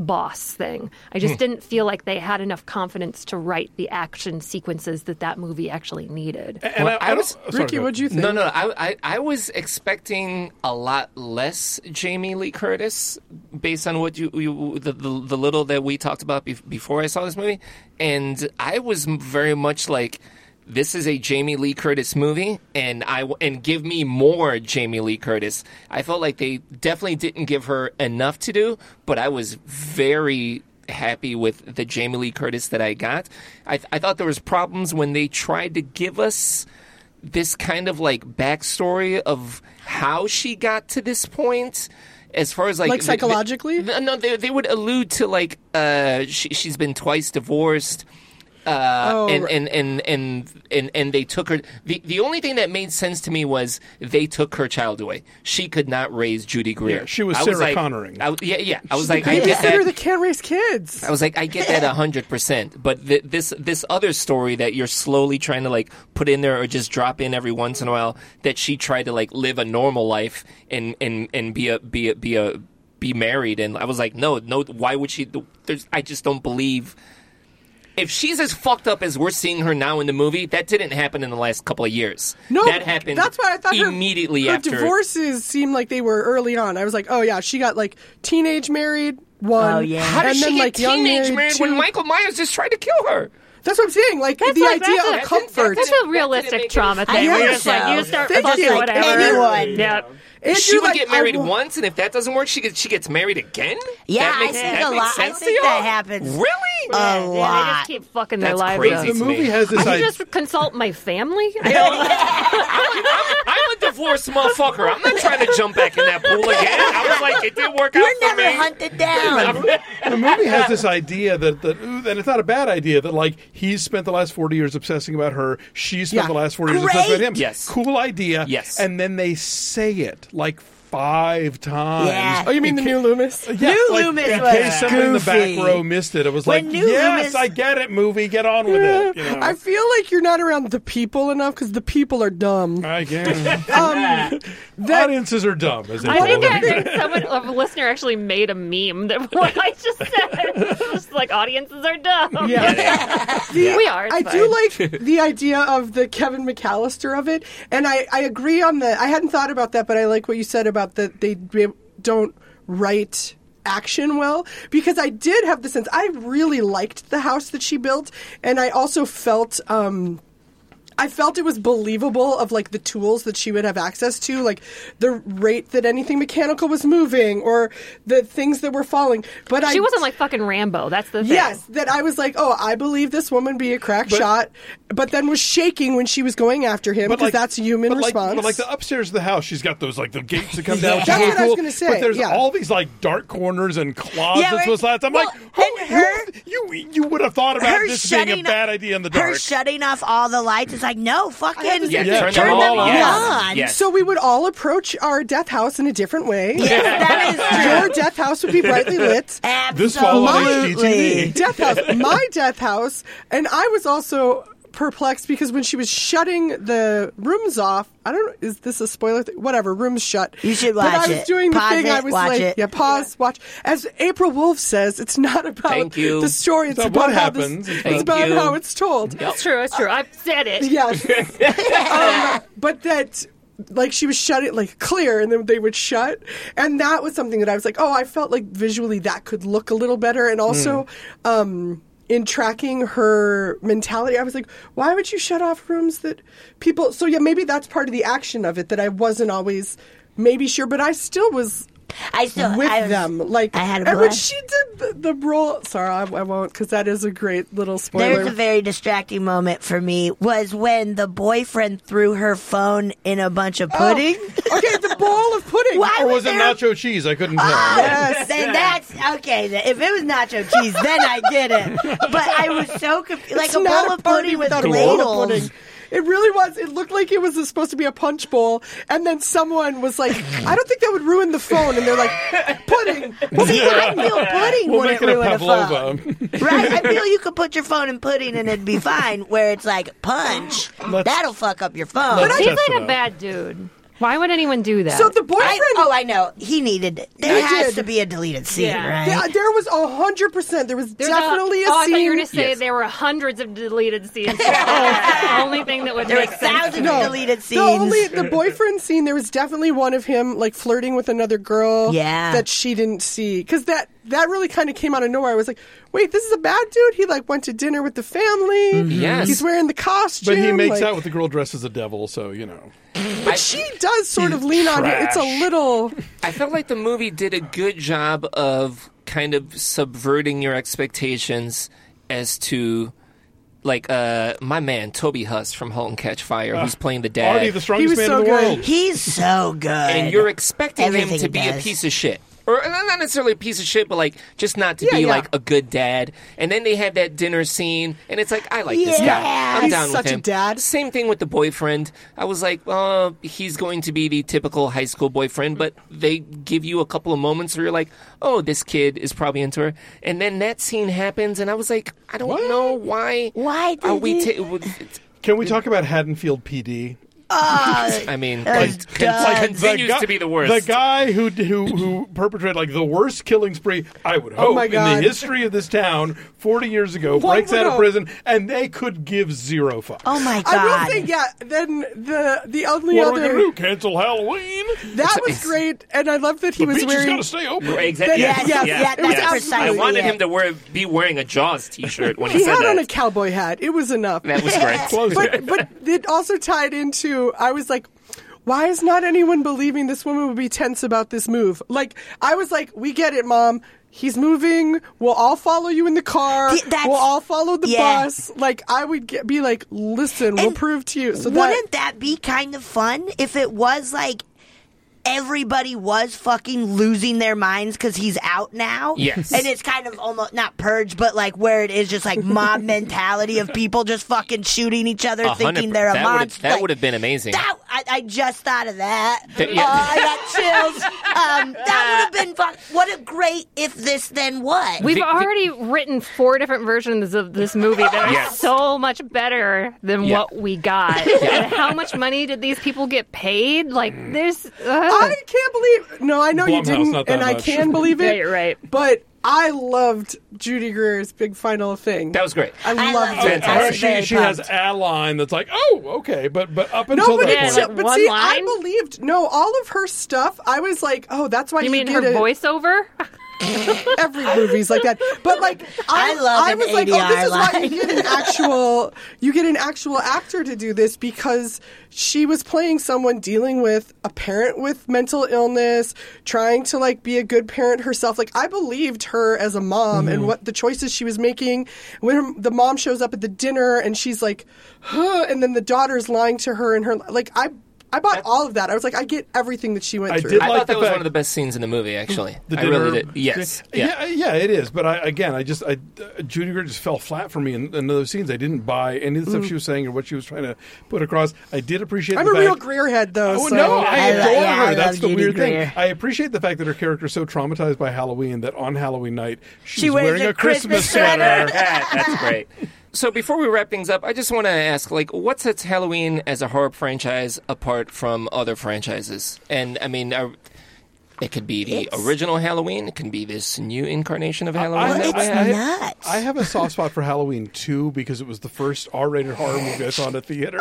boss thing. I just didn't feel like they had enough confidence to write the action sequences that that movie actually needed. And Well, I, I I was, was- sorry, Ricky, go what'd you think? No, no, I, I, I was expecting a lot less Jamie Lee Curtis based on what you, you the, the the little that we talked about bef- before I saw this movie, and I was very much like, this is a Jamie Lee Curtis movie, and I w- and give me more Jamie Lee Curtis. I felt like they definitely didn't give her enough to do, but I was very happy with the Jamie Lee Curtis that I got. I, th- I thought there was problems when they tried to give us this kind of like backstory of how she got to this point. As far as like, Like the- psychologically? the- no, they, they would allude to like uh, she, she's been twice divorced. Uh, Oh, and, right. and, and, and, and, and they took her. The, the only thing that made sense to me was they took her child away. She could not raise Judy Greer. Yeah, she was I Sarah like, Connoring. I, yeah, yeah. I was She's like, the I get babysitter that. that can't raise kids. I was like, I get that a hundred percent, but th- this this other story that you're slowly trying to like put in there or just drop in every once in a while, that she tried to like live a normal life and and, and be a be a be a be married, and I was like, no, no, why would she? There's, I just don't believe. If she's as fucked up as we're seeing her now in the movie, that didn't happen in the last couple of years. No, that happened. That's why I thought her- immediately her, after divorces seemed like they were early on. I was like, oh yeah, she got like teenage married one. Oh, yeah. How did and she then, get like, young teenage married married when two. Michael Myers just tried to kill her? That's what I'm saying. Like That's the like- idea that's of a- comfort. That's a realistic trauma thing. I where think you're just like, so. you just start Thank fucking you. whatever. Anyone. Yeah. And She you're would like, get married I wa- once, and if that doesn't work, she gets she gets married again. Yeah, that makes, I think that a makes lot. I sense to think you? that happens. Really? A Yeah, they lot. just keep fucking their That's lives crazy up. The to movie me. has this Can you idea. just consult my family? I don't, I'm a divorced motherfucker. I'm not trying to jump back in that pool again. I was like, it did work out You're for never me. hunted down. The movie has this idea that, that, ooh, and it's not a bad idea, that like he's spent the last forty years obsessing about her, she's spent Yeah. the last forty years Great. obsessing about him. Yes. Cool idea. Yes. And then they say it like five times. Yeah. Oh, you mean the new Loomis? Yeah, New like, Loomis in was case somebody in the goofy. back row missed it, it was When like, New yes, Loomis- I get it, movie, get on with it. You know? I feel like you're not around the people enough because the people are dumb. I guess. Um, that, Audiences are dumb, as they I call think, them. I think someone, a listener actually made a meme that what I just said. It was like, audiences are dumb. yeah. We are. It's I fine. do like the idea of the Kevin McAllister of it, and I, I agree on the. I hadn't thought about that, but I like what you said about that they don't write action well, because I did have the sense I really liked the house that she built, and I also felt. Um, I felt it was believable of like the tools that she would have access to, like the rate that anything mechanical was moving or the things that were falling. But She I wasn't like fucking Rambo. That's the thing. Yes, that I was like, oh, I believe this woman be a crack But- shot, but then was shaking when she was going after him because like- that's a human but like, response. But like the upstairs of the house, she's got those like the gates that come Yeah. down. which is That's really what I was cool. gonna say, But there's yeah. all these like dark corners and closets Yeah, right. with slats. I'm Well, like, who, and her- who, you you would have thought about Her this being a shutting bad off- idea in the Her dark. shutting off all the lights is like, no, fucking Yeah, Yeah, turn, turn them them all on. Yes. Yes. So we would all approach our death house in a different way. Yes, that is true. Your death house would be brightly lit. This fall on Absolutely. H G T V. Death house, my death house, and I was also perplexed because when she was shutting the rooms off, I don't know, is this a spoiler thing? Whatever, rooms shut. You should But watch I was it. doing the Pause thing. it, I was watch like, it. yeah, pause, watch. As April Wolf says, it's not about Thank you. the story. It's It's about what how happens. this, Thank it's about you. how it's told. It's true. It's true. I've said it. Yes. um, but that, like, she was shutting, like, clear, and then they would shut. And that was something that I was like, oh, I felt like visually that could look a little better. And also, um, in tracking her mentality, I was like, why would you shut off rooms that people. So, yeah, maybe that's part of the action of it that I wasn't always maybe sure, but I still was. I still with I was- them, like, I had a and when blast. she did the, the role, sorry, I, I won't, because that is a great little spoiler. There's a very distracting moment for me was when the boyfriend threw her phone in a bunch of pudding. Oh, okay, the bowl of pudding. Why Or was it there- nacho cheese? I couldn't tell. Oh, Yes. then that's okay. then If it was nacho cheese, then I get it. But I was so confused. Like It's a not bowl a of party pudding with without a bowl of ladles. pudding. It really was. It looked like it was supposed to be a punch bowl, and then someone was like, "I don't think that would ruin the phone." And they're like, "Pudding." See, I feel pudding We'll wouldn't make it a ruin a pavlova. phone. Right? I feel you could put your phone in pudding and it'd be fine. Where it's like punch, Let's- that'll fuck up your phone. Let's He's test like it a out. bad dude. Why would anyone do that? So the boyfriend. I, oh, I know. He needed it. There He has did. to be a deleted scene, Yeah. right? There, there was a hundred percent. There was There's definitely a, a, oh, I scene. thought you were going to say Yes. there were hundreds of deleted scenes. That's the only thing that would There were make sense. thousands No, of deleted scenes. The only the boyfriend scene. There was definitely one of him like flirting with another girl. Yeah. that she didn't see because that that really kind of came out of nowhere. I was like, wait, this is a bad dude. He like went to dinner with the family. Mm-hmm. Yes. he's wearing the costume. But he makes like- out with the girl dressed as a devil, so you know. But she does sort of lean on it. It's a trash. little. I felt like the movie did a good job of kind of subverting your expectations as to, like, uh, my man, Toby Huss from *Halt and Catch Fire*, who's playing the dad. Already the strongest was man so in the good. world. He's so good. And you're expecting Everything him to he be a does. piece of shit. Or not necessarily a piece of shit, but like just not to Yeah, be yeah. like a good dad. And then they have that dinner scene, and it's like, I like this Yeah. guy. I'm He's down such with a him. dad. Same thing with the boyfriend. I was like, oh, he's going to be the typical high school boyfriend, but they give you a couple of moments where you're like, oh, this kid is probably into her. And then that scene happens, and I was like, I don't What? know why. Why Are did we? he- Ta- Can we talk about Haddonfield P D? I mean, That con- was con- dumb. continues guy, to be the worst. The guy who who who perpetrated like the worst killing spree, I would hope, Oh my in God. the history of this town, forty years ago, One breaks would out of hope. prison, and they could give zero fucks. Oh my god! I will say, yeah. Then the the only What are we other gonna do? Cancel Halloween? that was It's- great, and I love that he The was beach has wearing. got to stay open. Exactly. Yes, yes, yeah, that's yes. precisely I wanted it. him to wear be wearing a Jaws T-shirt when he, He said had that. on a cowboy hat. It was enough. that was great. Close but it. but it also tied into. I was like, why is not anyone believing this woman would be tense about this move? Like I was like, we get it, Mom. He's moving. We'll all follow you in the car. Th- that's- we'll all follow the yeah. bus. Like I would get, be like, listen, we'll And prove to you. So Wouldn't that that be kind of fun if it was like everybody was fucking losing their minds because he's out now? Yes. And it's kind of almost not purge, but like where it is just like mob mentality of people just fucking shooting each other, A hundred thinking per- they're a that would've- monster. That Like, would have been amazing. That, I, I just thought of that. Th- yeah. Uh, I got chills. Um, that would have been fun. What a great if this then what? We've The- the- already written four different versions of this movie that are Yes. so much better than Yeah. what we got. And how much money did these people get paid? Like, there's. Uh, I can't believe. No, I know you Blumhouse, didn't, not that and I much. can believe it. Yeah, you're right. But I loved Judy Greer's big final thing. That was great. I I loved love it. it. I was she very she has pumped. a line that's like, oh, okay, but but up until No, but, that Yeah, it's, point, like but one see, line? I believed. No, all of her stuff. I was like, oh, that's why you you, mean get her it. voiceover? Every movie's like that. But like, I, I love I an was like, oh, this is why A D R you get an actual, you get an actual actor to do this because she was playing someone dealing with a parent with mental illness, trying to like be a good parent herself. Like I believed her as a mom and what the choices she was making. When her, the mom shows up at the dinner and she's like, huh, and then the daughter's lying to her and her like I. I bought all of that. I was like, I get everything that she went I through. did I like thought the that was fact- one of the best scenes in the movie. Actually, the I dinner, really did. Yes. yeah, yeah, it is. But I, again, I just, I, uh, Judy Greer just fell flat for me in, in those scenes. I didn't buy any of the stuff she was saying or what she was trying to put across. I did appreciate. I'm the a fact, real Greer head, though. Oh so. no, I I lo- adore yeah, I her. That's love the Judy weird Greer. thing. I appreciate the fact that her character is so traumatized by Halloween that on Halloween night she's She wears wearing a a Christmas, Christmas sweater. sweater. Yeah, that's great. So before we wrap things up, I just want to ask, like, what sets Halloween as a horror franchise apart from other franchises? And I mean, are, it could be the It's- original Halloween. It can be this new incarnation of Halloween. I- that It's we have. nuts. I have a soft spot for Halloween two because it was the first R-rated horror movie I saw in a theater.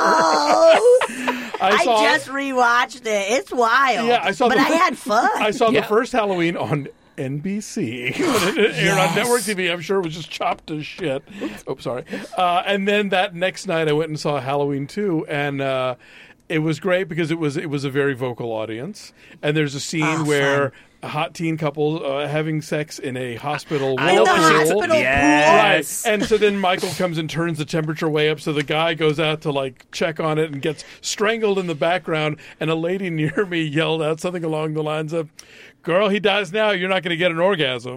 Oh, I I saw, just rewatched it. It's wild. yeah, I saw, but the, I had fun. I saw Yeah. the first Halloween on N B C when it aired on Yes. network T V. I'm sure it was just chopped to shit. Oh, sorry. Uh, and then that next night, I went and saw Halloween two, and uh, it was great because it was it was a very vocal audience. And there's a scene Oh, where fun. a hot teen couple uh, having sex in a hospital I whirlpool. know In the what you- hospital Yes. Right. And so then Michael comes and turns the temperature way up, so the guy goes out to like check on it and gets strangled in the background, and a lady near me yelled out something along the lines of, "Girl, he dies now, you're not going to get an orgasm."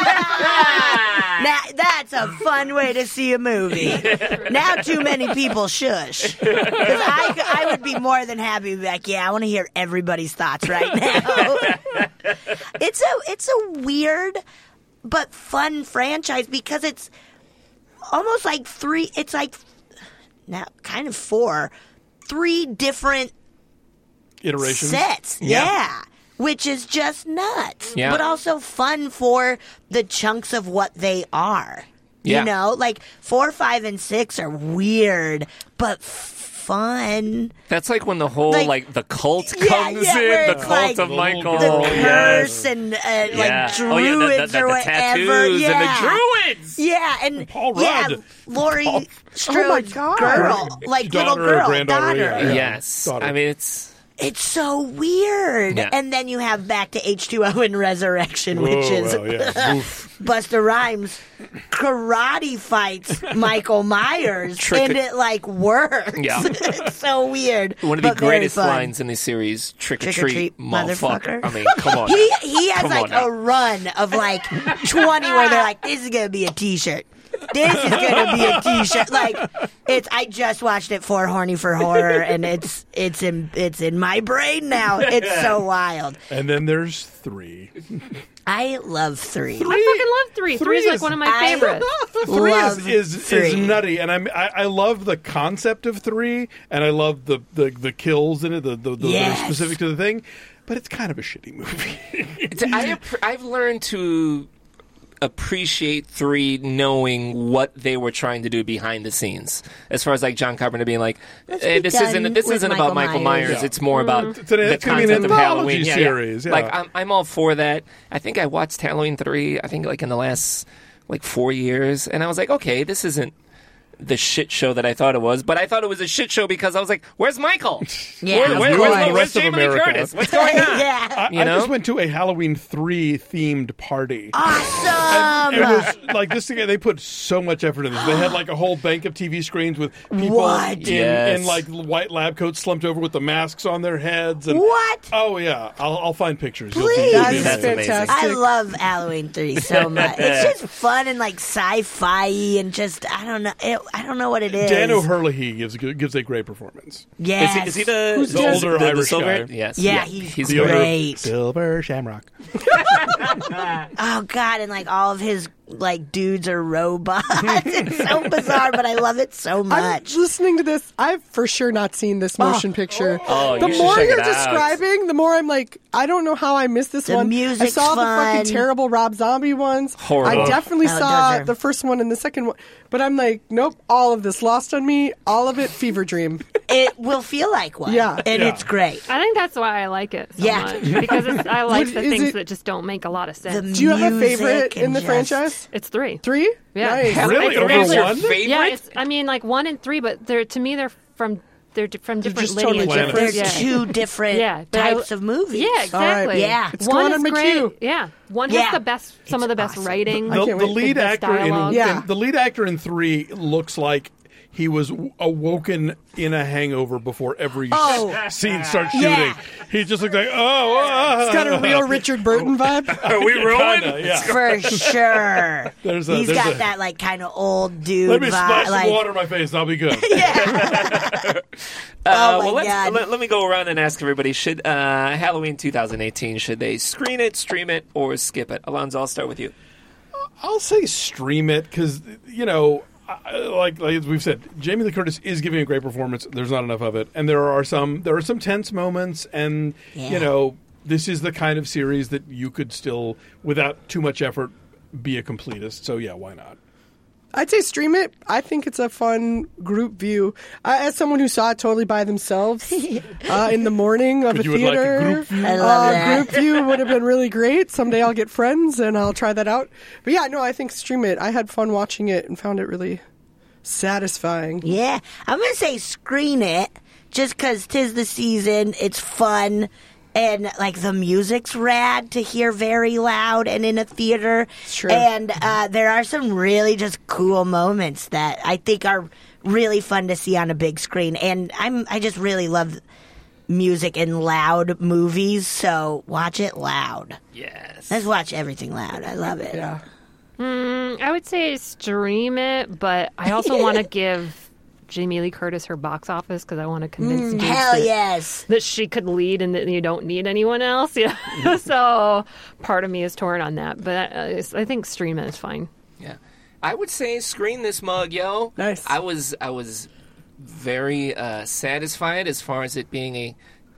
Now, that's a fun way to see a movie. Now too many people shush. 'Cause I, I would be more than happy to be like, yeah, I want to hear everybody's thoughts right now. It's a it's a weird but fun franchise because it's almost like three, it's like, now kind of four, three different Iterations. sets. Yeah. Yeah. Which is just nuts. Yeah. But also fun for the chunks of what they are. Yeah. You know, like four, five, and six are weird, but fun. That's like when the whole Like- like, the cult Yeah, comes yeah, where in, the it's cult like of the Michael. The Oh, curse yes. and uh, Yeah. like druids Oh, yeah, the- the- the or whatever. tattoos yeah. and the druids. Yeah, and Paul yeah, Rudd. Laurie Paul- Strode's God. girl, like little Daughter or girl, granddaughter, daughter. yeah, yeah. Yes, Daughter. I mean it's It's so weird. Yeah. And then you have Back to H two O and Resurrection, which Whoa, is well, yeah. Oof. Busta Rhymes karate fights Michael Myers, Trick and or- it like works. Yeah. It's so weird. one of the but very greatest fun. lines in the series. Trick or Trick or treat, treat, motherfucker. motherfucker. I mean, come on. He now. he has Come like on now. a run of like twenty where they're like, this is gonna be a T-shirt. This is gonna be a T-shirt. Like it's. I just watched it for Horny for Horror, and it's it's in it's in my brain now. It's so wild. And then there's three. I love three. I fucking love three. Three Three is like is- one of my I favorites. Three love is, is, three. is nutty, and I'm, I I love the concept of three, and I love the, the, the kills in it, the, the, the that Yes. are specific to the thing. But it's kind of a shitty movie. It's- I, app- I've learned to appreciate three knowing what they were trying to do behind the scenes. As far as like John Carpenter being like, Let's eh, be this done isn't this with isn't Michael about Michael Myers. Myers. It's more about It's an- the it's gonna be an concept of anthology Halloween. Yeah, series, yeah. yeah. Like I'm I'm all for that. I think I watched Halloween three. I think like in the last like four years, and I was like, okay, this isn't the shit show that I thought it was, but I thought it was a shit show because I was like, "Where's Michael? Yeah. Where, where, Where's where's, the where's rest of Jamie Lee America? Curtis? What's going on?" yeah. I, You I know? just went to a Halloween three themed party. Awesome. It was like this thing. They put so much effort in this. They had like a whole bank of T V screens with people What? in, Yes. in like white lab coats, slumped over with the masks on their heads. And What? Oh yeah, I'll, I'll find pictures. You'll Please. be- That you'll is be That's amazed. amazing. fantastic. I love Halloween three so much. It's just fun and like sci-fi and just I don't know. It, I don't know what it is. Dan O'Hurley gives gives a great performance. Yes. Is he, is he the, Who's the, the older the, the Irish silver? guy? Yes. Yeah, he's he's The great. owner of Great. Silver Shamrock. Oh God, and like all of his like dudes are robots. It's so bizarre, but I love it so I'm much. listening to this. I've for sure not seen this motion picture. Oh, the you should more check you're it out. describing, the more I'm like, I don't know how I missed this The one. I music's saw the fun. fucking terrible Rob Zombie ones. Horrible. I definitely Oh, saw those are- the first one and the second one, but I'm like, nope, all of this lost on me. All of it, fever dream. It will feel like one. Yeah. and Yeah. it's great. I think that's why I like it so Yeah. much because it's, I like Would- the is things it- that just don't make a lot of The sense. Do you have a music favorite in and the just- franchise? It's three. Three? Yeah. Nice. Really? It's- Over it's- your one? favorite? Yeah, it's. I mean, like one and three, but they're to me they're from they're di- from different just totally lineages. different. They're Yeah. two different Yeah, but I- types of movies. Yeah, All right. exactly. Yeah. It's one going is on my great. queue. Yeah, one Yeah. has the best, some of the best awesome. writing. I The, can't the wait. lead The best actor in, dialogue. Yeah. in- the lead actor in three looks like he was w- awoken in a hangover before every Oh. scene starts shooting. Yeah. He just looks like, oh, uh, It's got a real Richard Burton vibe. Are we rolling? Kinda, yeah. For sure. There's a- He's there's got a- that like kind of old dude Let me vibe. splash some like, water in my face and I'll be good. Uh, Oh, my well, let's, God. let, let me go around and ask everybody: should uh, Halloween twenty eighteen should they screen it, stream it, or skip it? Alonzo, I'll start with you. I'll say stream it because, you know, I- like, like as we've said, Jamie Lee Curtis is giving a great performance. There's not enough of it, and there are some there are some tense moments, and Yeah. you know, this is the kind of series that you could still, without too much effort, be a completist. So yeah, why not? I'd say stream it. I think it's a fun group view. Uh, as someone who saw it totally by themselves uh, in the morning of But a you would like a theater, group view? I love uh, that. group view would have been really great. Someday I'll get friends and I'll try that out. But yeah, no, I think stream it. I had fun watching it and found it really satisfying. Yeah, I'm gonna say screen it just because 'tis the season. It's fun. And like the music's rad to hear very loud and in a theater. Sure. And uh, there are some really just cool moments that I think are really fun to see on a big screen. And I'm I just really love music in loud movies, so watch it loud. Yes. Let's watch everything loud. I love it. Yeah. Mm, I would say stream it, but I also want to give Jamie Lee Curtis her box office because I want to convince dudes Hell that, yes. that she could lead and that you don't need anyone else. Yeah. So part of me is torn on that, but uh, I think stream it is fine. Yeah, I would say screen this mug, yo. Nice. I was I was very uh, satisfied as far as it being a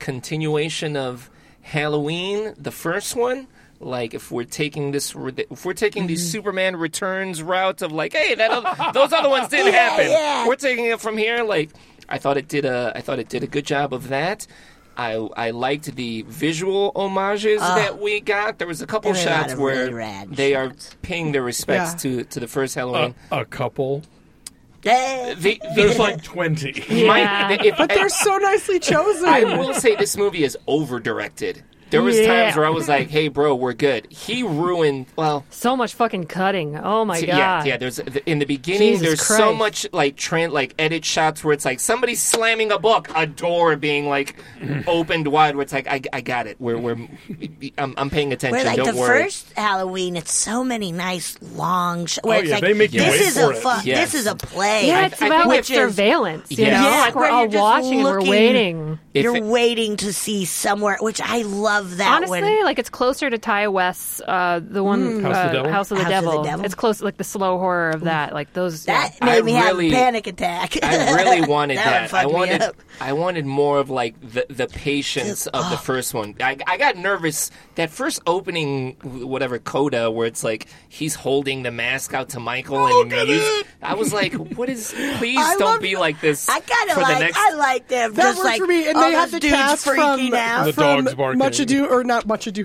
continuation of Halloween, the first one. Like if we're taking this, if we're taking the Superman Returns route of like, hey, that other, those other ones didn't Yeah, happen. yeah. We're taking it from here. Like I thought it did a, I thought it did a good job of that. I I liked the visual homages Oh. that we got. There was a couple There were a lot shots of where really rad they are paying their respects Yeah. to, to the first Halloween. A, a couple. Eh. The, the, There's like twenty. my- Yeah. if- But they're so nicely chosen. I will say this movie is over directed. There was Yeah. times where I was like, "Hey, bro, we're good." He ruined. Well, So much fucking cutting. Oh my t- god. yeah, yeah. There's in the beginning. Jesus there's so Christ. much like tran like edit shots where it's like somebody slamming a book, a door being like opened wide. Where it's like, I, I got it. We're we're I'm, I'm paying attention. Where like Don't the worry. first Halloween, it's so many nice long. Sh- where Oh, it's yeah, like they make you this wait is for a it. fun. Yes. This is a play. Yeah, it's I- I about think like which is- surveillance. You Yeah. know, Yeah, like we're where all you're just watching and we're looking- waiting. If You're it- waiting to see somewhere, which I love that. Honestly, when, like it's closer to Ty West's, uh, the one House of the uh, Devil? House of the House of the Devil. Devil? It's close, like the slow horror of that. Like those. that yeah. made I me really- have a panic attack. I really wanted That that. one I fucked me wanted up. I wanted more of like the the patience of the first one. I, I got nervous that first opening, whatever coda, where it's like he's holding the mask out to Michael and music. I was like, what is? Please I don't love- be like this. I kind of for like. the next. I like them. That just worked like for me, and all they had those the dudes cast freaking from, out. The from dogs barking. Much Ado, or not Much Ado.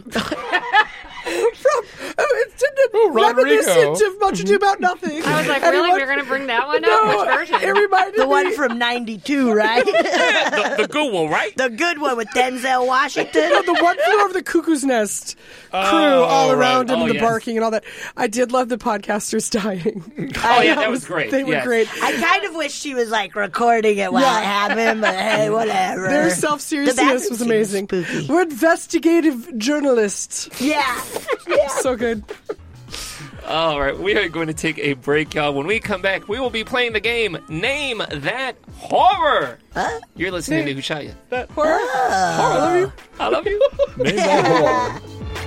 from uh, it's Oh, Rodrigo. reminiscent of Much Ado About Nothing. I was like, And really? it We're going to bring that one no, up? Which version? It reminded The me. one from ninety-two, right? the, the good one, right? The good one with Denzel Washington. No, the one flew over the cuckoo's nest crew Oh, all right. around him, Oh, and the yes. barking and all that. I did love the podcasters dying. Oh yeah, that was great. They were Yes. great. I kind of wish she was like recording it while Yeah. it happened, but hey, whatever. Their The self bathroom seriousness was scene amazing. spooky. We're investigative journalists. Yeah. yeah. So good. All right, we are going to take a break, y'all. When we come back, we will be playing the game Name That Horror. Huh? You're listening to Who Shot Ya? That horror. horror. I love you. I love you. Name that horror.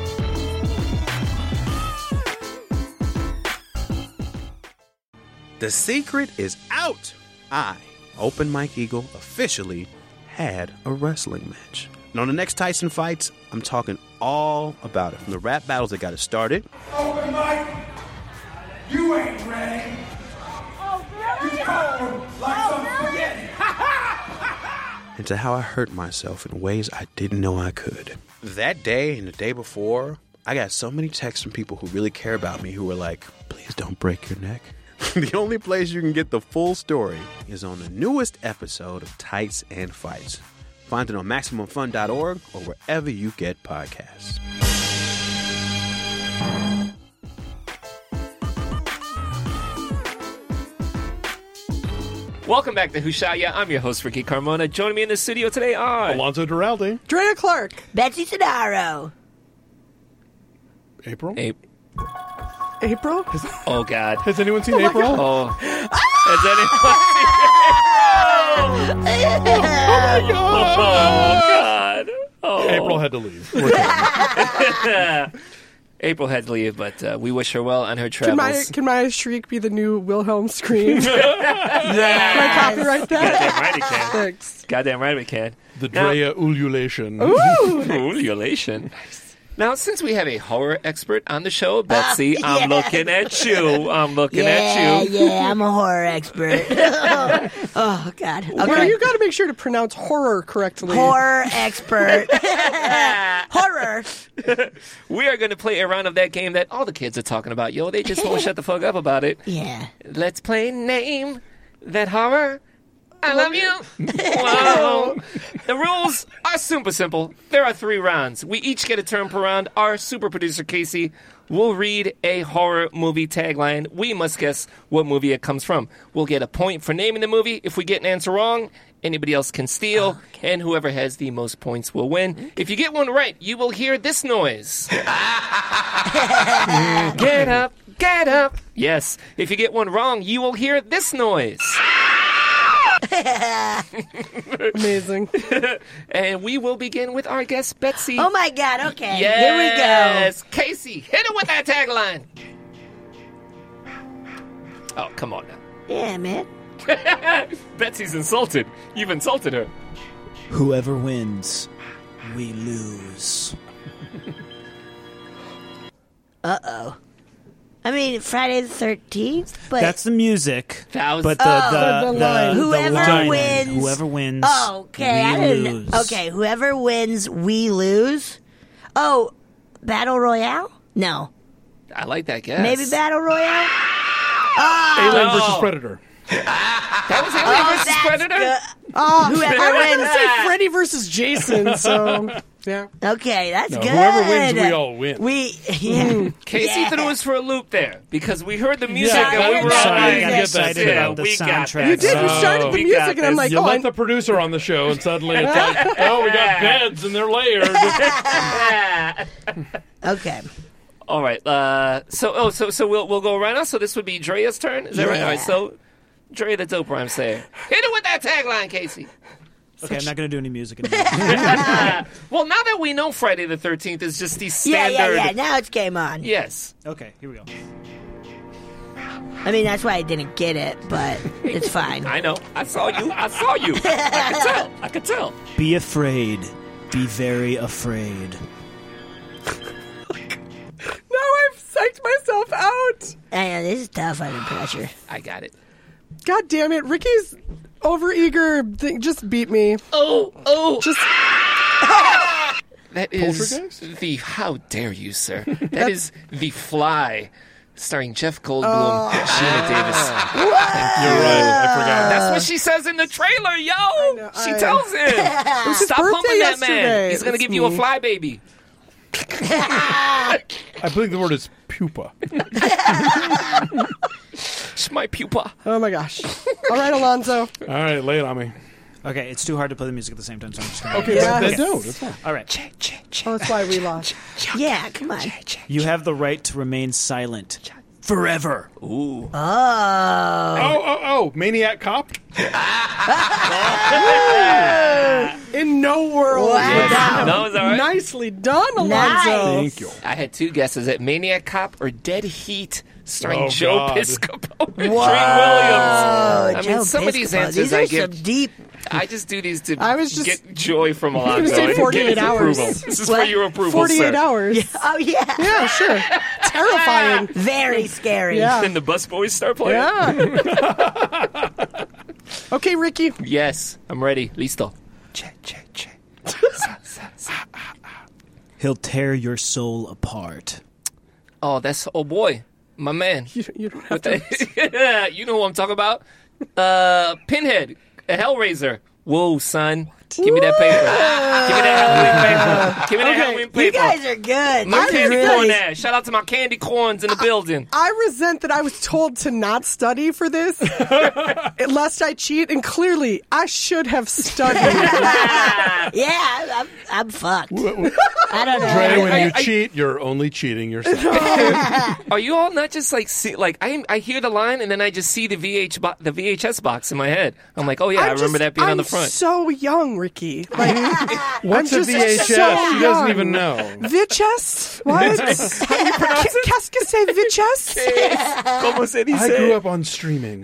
The secret is out. I, Open Mike Eagle, officially had a wrestling match. And on the next Tyson Fights, I'm talking all about it. From the rap battles that got it started, Open Mike, you ain't ready. You cold like some spaghetti. and to how I hurt myself in ways I didn't know I could. That day and the day before, I got so many texts from people who really care about me who were like, please don't break your neck. The only place you can get the full story is on the newest episode of Tights and Fights. Find it on Maximum Fun dot org or wherever you get podcasts. Welcome back to Who Shot Ya? I'm your host, Ricky Carmona. Joining me in the studio today are Alonzo Duralde. Drea Clark. Betsy Sidaro. April? A- April? oh, God. Has anyone seen April? Oh. Has anyone seen Oh, Oh, God. Oh. April had to leave. We're done. April had to leave, but uh, we wish her well on her Can my travels. can my shriek be the new Wilhelm scream? Can I copyright that? Goddamn right it can. Thanks. Goddamn right we can. The Now- Drea ululation. Ooh. Ululation. Now, since we have a horror expert on the show, Betsy, yeah. I'm looking at you. I'm looking Yeah, at you. yeah, I'm a horror expert. oh, oh, God. Okay. Well, you got to make sure to pronounce horror correctly. Horror expert. Horror. We are going to play a round of that game that all the kids are talking about. Yo, they just won't shut the fuck up about it. Yeah. Let's play Name That Horror. I love you. Wow. The rules are super simple. There are three rounds. We each get a turn per round. Our super producer, Casey, will read a horror movie tagline. We must guess what movie it comes from. We'll get a point for naming the movie. If we get an answer wrong, anybody else can steal, Okay. and whoever has the most points will win. If you get one right, you will hear this noise. Get up, get up. Yes. If you get one wrong, you will hear this noise. Amazing. And we will begin with our guest, Betsy. Oh, my God. Okay. Yes. Casey, hit it with that tagline. Oh, come on now. Here we go. Yeah, man. Betsy's insulted. You've insulted her. Whoever wins we lose. Uh-oh. I mean, Friday the thirteenth, but... That's the music. That was- but the, Oh, the, the the, line. the Whoever line. wins- Whoever wins, Oh, okay. I we didn't... lose. Okay, whoever wins, we lose. Oh, Battle Royale? No. I like that guess. Maybe Battle Royale? Oh, Alien No. versus Predator. That was Alien Oh, versus that's Predator? good. Ah, Whoever I was going to wins. say Freddy versus Jason, so yeah. Okay, that's No, good. whoever wins, we all win. We, yeah. Casey Yeah. threw us for a loop there because we heard the music Yeah, and I we heard were that. all I like, got excited yeah, about the we got soundtrack. You did. You this. started the We music, got and I'm this. like, You oh, let I, the producer on the show, and suddenly it's like, oh, we got beds and they're layered. Okay. All right. Uh, so, oh, so, so we'll we'll go right now. So this would be Drea's turn. Is that right? Yeah. All right. So, Drea, the dope rhyme sayer. Hit it with that tagline, Casey. Okay, I'm not going to do any music anymore. Well, now that we know Friday the thirteenth is just the Yeah, standard. yeah, yeah. Now it's game on. Yes. Okay, here we go. I mean, that's why I didn't get it, but it's fine. I know. I saw you. I saw you. I could tell. I could tell. Be afraid. Be very afraid. now I've psyched myself out. Yeah, this is tough under pressure. I got it. God damn it, Ricky's overeager thing just beat me. Oh, oh. Just That is Poltergeist? the. How dare you, sir? That is The Fly, starring Jeff Goldblum, Oh. Sheena Davis. You're right. I forgot. That's what she says in the trailer, yo. know, She I- tells him, was his "Stop birthday humping that man. yesterday. He's gonna It's give you a me. fly baby." I believe the word is pupa. It's my pupa. oh my gosh. All right, Alonzo. All right, lay it on me. Okay, it's too hard to play the music at the same time, so I'm just going to... Okay, Yes. then don't. It's fine. All right. Oh, that's why we lost. Yeah, come on. You have the right to remain silent. Forever. Ooh. Oh. Oh, oh, oh, Maniac Cop? In no world. Wow. would that have- No, is that right? Nicely done, Alonzo. Nice. Thank you. I had two guesses: at Maniac Cop or Dead Heat, starring Oh, Joe God. Piscopo and Trey Whoa, Williams. I Joe mean, some of these Piscopo. answers These are I give. some deep. I just do these to I was just- get joy from gonna Alonzo. say and get forty-eight his hours. approval. This is What? for your approval, forty-eight sir. hours. Oh yeah. Yeah, sure. Terrifying. Very scary. Yeah. Then the bus boys start playing. Yeah. Okay, Ricky. Yes, I'm ready. Listo. Check, check, check. He'll tear your soul apart. Oh, that's oh boy, my man. You, you don't have With to. the- you know who I'm talking about? Uh, Pinhead, a Hellraiser. Whoa, son. Give me that paper. Give me that Halloween paper. Give me that Okay, Halloween paper. You guys are good. my This is candy really- corn ass. Shout out to my candy corns in the building. I resent that I was told to not study for this, lest I cheat, and clearly I should have studied. Yeah, I'm, I'm fucked. I don't know. Dre, when I- you I- cheat, you're only cheating yourself. Are you all not just like see like I I hear the line and then I just see the V H bo- the V H S box in my head. I'm like, oh yeah, I I'm remember just- that being I'm on the front. so young, Ricky. Like, What's I'm a just V H S? so she doesn't young. even know. V H S? What? How do you pronounce it? Qu'est-ce que c'est V H S? Como se dice? I grew up on streaming.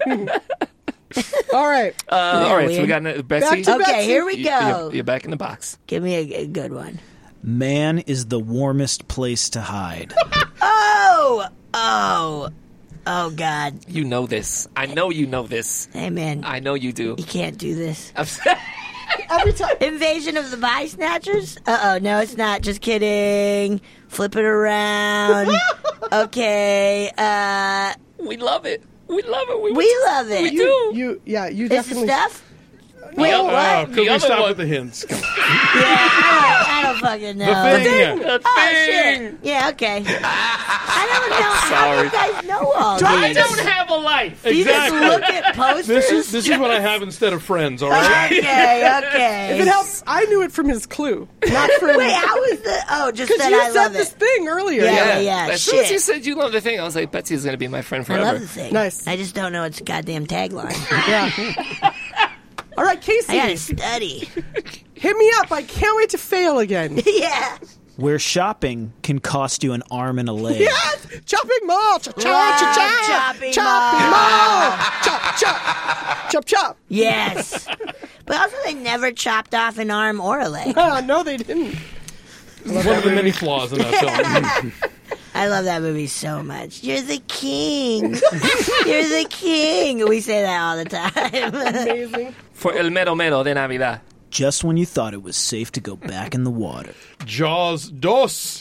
All right. Uh, all right, so we weird. got another- Betsy. Back to Okay, Betsy. here we You- go. You're, you're back in the box. Give me a, a good one. Man is the warmest place to hide. Oh, oh, oh, God. You know this. I know you know this. Hey, man, I know you do. you can't do this. I'm Every time. Invasion of the Body Snatchers? Uh oh, no, it's not. Just kidding. Flip it around. Okay. Uh, we love it. We love it. We, we love it. We do. You, yeah, you Is the definitely. stuff? Wait, other- what? Oh, The could we other stop one- with the hints? Come on. Yeah, I don't, I don't fucking know. The thing. The Oh, thing. shit. Yeah, okay. I don't know how Sorry. you guys know all I these. don't have a life. You just Exactly. look at posters? This is this is what I have instead of friends. All right. Okay, okay. If it helps, I knew it from his clue, not from. Wait, how was the... Oh, just Because that you I said love this it. thing earlier. Yeah, yeah, As soon as shit. you said you love the thing, I was like, Betsy's going to be my friend I forever. love the thing. Nice. I just don't know its goddamn tagline. Yeah. All right, Casey. I gotta study. Hit me up. I can't wait to fail again. Yeah. Where shopping can cost you an arm and a leg. Yes! Chopping mall! Cha cha Love cha cha! chopping Chopping mall! Chop chop! Chop chop! Yes. But also, they never chopped off an arm or a leg. No, they didn't. One of the many flaws in that film. I love that movie so much. You're the king. You're the king. We say that all the time. Amazing. For El Mero Mero de Navidad. Just when you thought it was safe to go back in the water. Jaws dos.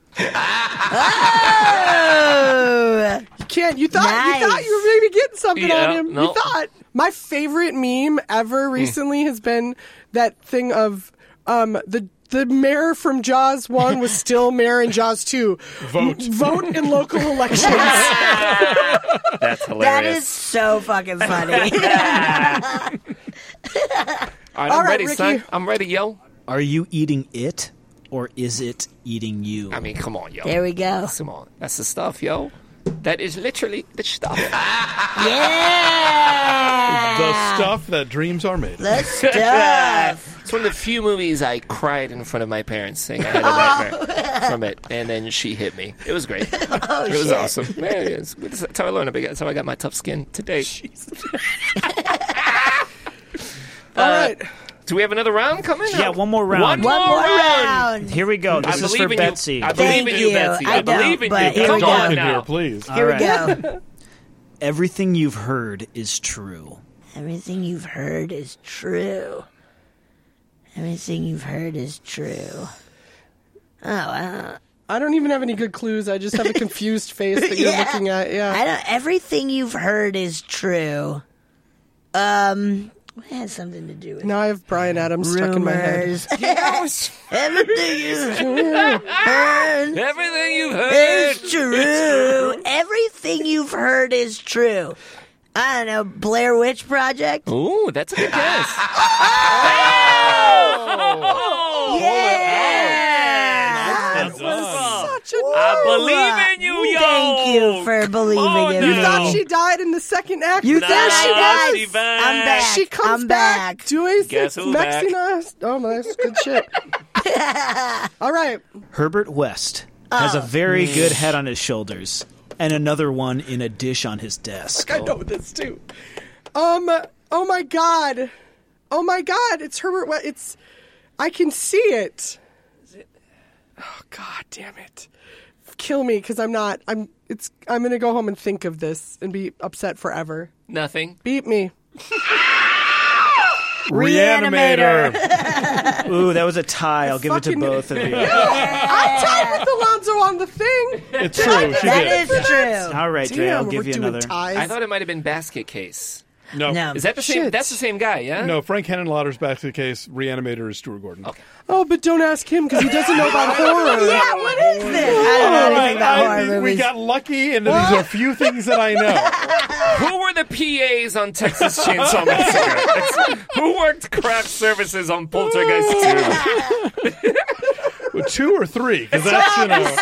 Oh! You can't. You thought Nice. you thought you were maybe getting something Yeah, on him. no. You thought. My favorite meme ever recently has been that thing of um, the the mayor from Jaws one was still mayor in Jaws two. Vote. Vote in local elections. That's hilarious. That is so fucking funny. All right, I'm All right, ready, Ricky. son. I'm ready, yo. Are you eating it, or is it eating you? I mean, come on, yo. There we go. Come on. That's the stuff, yo. That is literally the stuff. Yeah! The stuff that dreams are made of. The stuff. It's one of the few movies I cried in front of my parents saying I had a nightmare from it, and then she hit me. It was great. Oh, it was shit. awesome. Yeah, it is. That's how I learned. That's how I got my tough skin today. All right. Do we have another round coming? Yeah, one more round. One, One more, more round. round. Here we go. This I is believe for in Betsy. you. I believe Thank in you, you. Betsy. I I, believe know, in but you. here Come we go. on in now. here, please. All Here we right. go. Everything you've heard is true. Everything you've heard is true. Everything you've heard is true. Oh, uh, I don't even have any good clues. I just have a confused face that you're Yeah. looking at. I Yeah. don't. Everything you've heard is true. Um, it has something to do with Now I have Brian Adams stuck in my head. rumors. Everything you've heard Everything you've heard. is true. Everything you've heard is true. I don't know. Blair Witch Project. Ooh, that's a good guess. Oh, yeah. Such a I believe in you, yo. Thank you for believing on in now. me. You thought she died in the second act. You but thought there she she died? was. She back. I'm back. She comes I'm back. back. Doing Guess who's back? Mexina. Oh, my, that's good shit. All right. Herbert West has a very good head on his shoulders and another one in a dish on his desk. I know this too. Um. Oh my God. Oh my God. It's Herbert. West. It's. I can see it. Oh God damn it! Kill me because I'm not. I'm. It's. I'm gonna go home and think of this and be upset forever. Nothing. Beat me. Reanimator. Ooh, that was a tie. I'll give it to Fucking- both of you. I tied with Alonzo on the thing. It's true. She That did. is true. All right, Dre, I'll Damn, give we're you doing another. ties. I thought it might have been Basket Case. No. No. Is that the same? Shit. That's the same guy, yeah? No, Frank Henenlotter's basket case. Reanimator is Stuart Gordon. Okay. Oh, but don't ask him because he doesn't know about horror. Yeah, what is this? I don't know anything about I- horror we movies. got lucky, and there's a few things that I know. Who were the P As on Texas Chainsaw Massacre? Who worked craft services on Poltergeist two? Well, two or three, because that's, you know.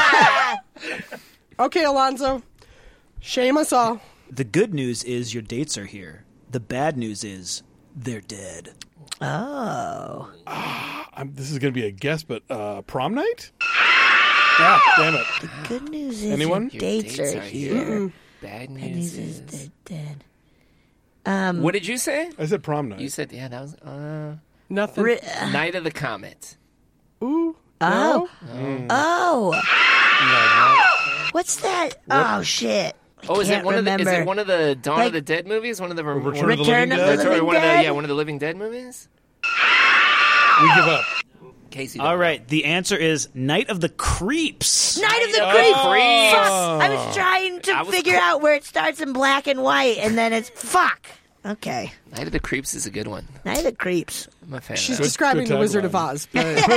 Okay, Alonzo. Shame us all. The good news is your dates are here. The bad news is they're dead. Oh. I'm, this is going to be a guess, but uh, prom night? Ah, damn it. Good news is Anyone? your dates, Dates are, are here. here. Bad Bad news news is is. they're dead. Um, What did you say? I said prom night. You said, yeah, that was uh, Nothing. ri- Night of the Comet. Ooh. oh. Mm. Oh. What's that? Oh, shit. I Oh, is it can't one remember. of the? Is it one of the Dawn Like- of the Dead movies? One of the Re- Return one- of the Return Living of Dead? the Sorry, Living one of the Dead? yeah, one of the Living Dead movies. We give up. Casey. All right, the answer is Night of the Creeps. Night of the Night of Creeps. the Creeps. Fuck. I was trying to I was figure cl- out where it starts in black and white, and then it's fuck. Okay. Night of the Creeps is a good one. Night of the Creeps. I'm a fan. She's of that. describing good the Wizard tagline. of Oz. But Yeah,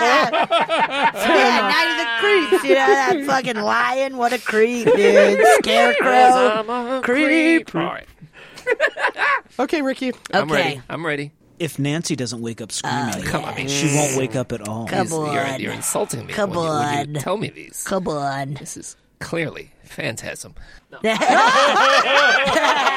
Night of the Creeps. You know that fucking lion? What a creep, dude. Scarecrow. I'm a Creep. All right, okay, Ricky. I'm Okay. ready. I'm ready. If Nancy doesn't wake up screaming, Come on, she won't wake up at all. Come Please, you're, on. you're insulting me Come when, you, when you on. tell me these. Come on. This is clearly phantasm.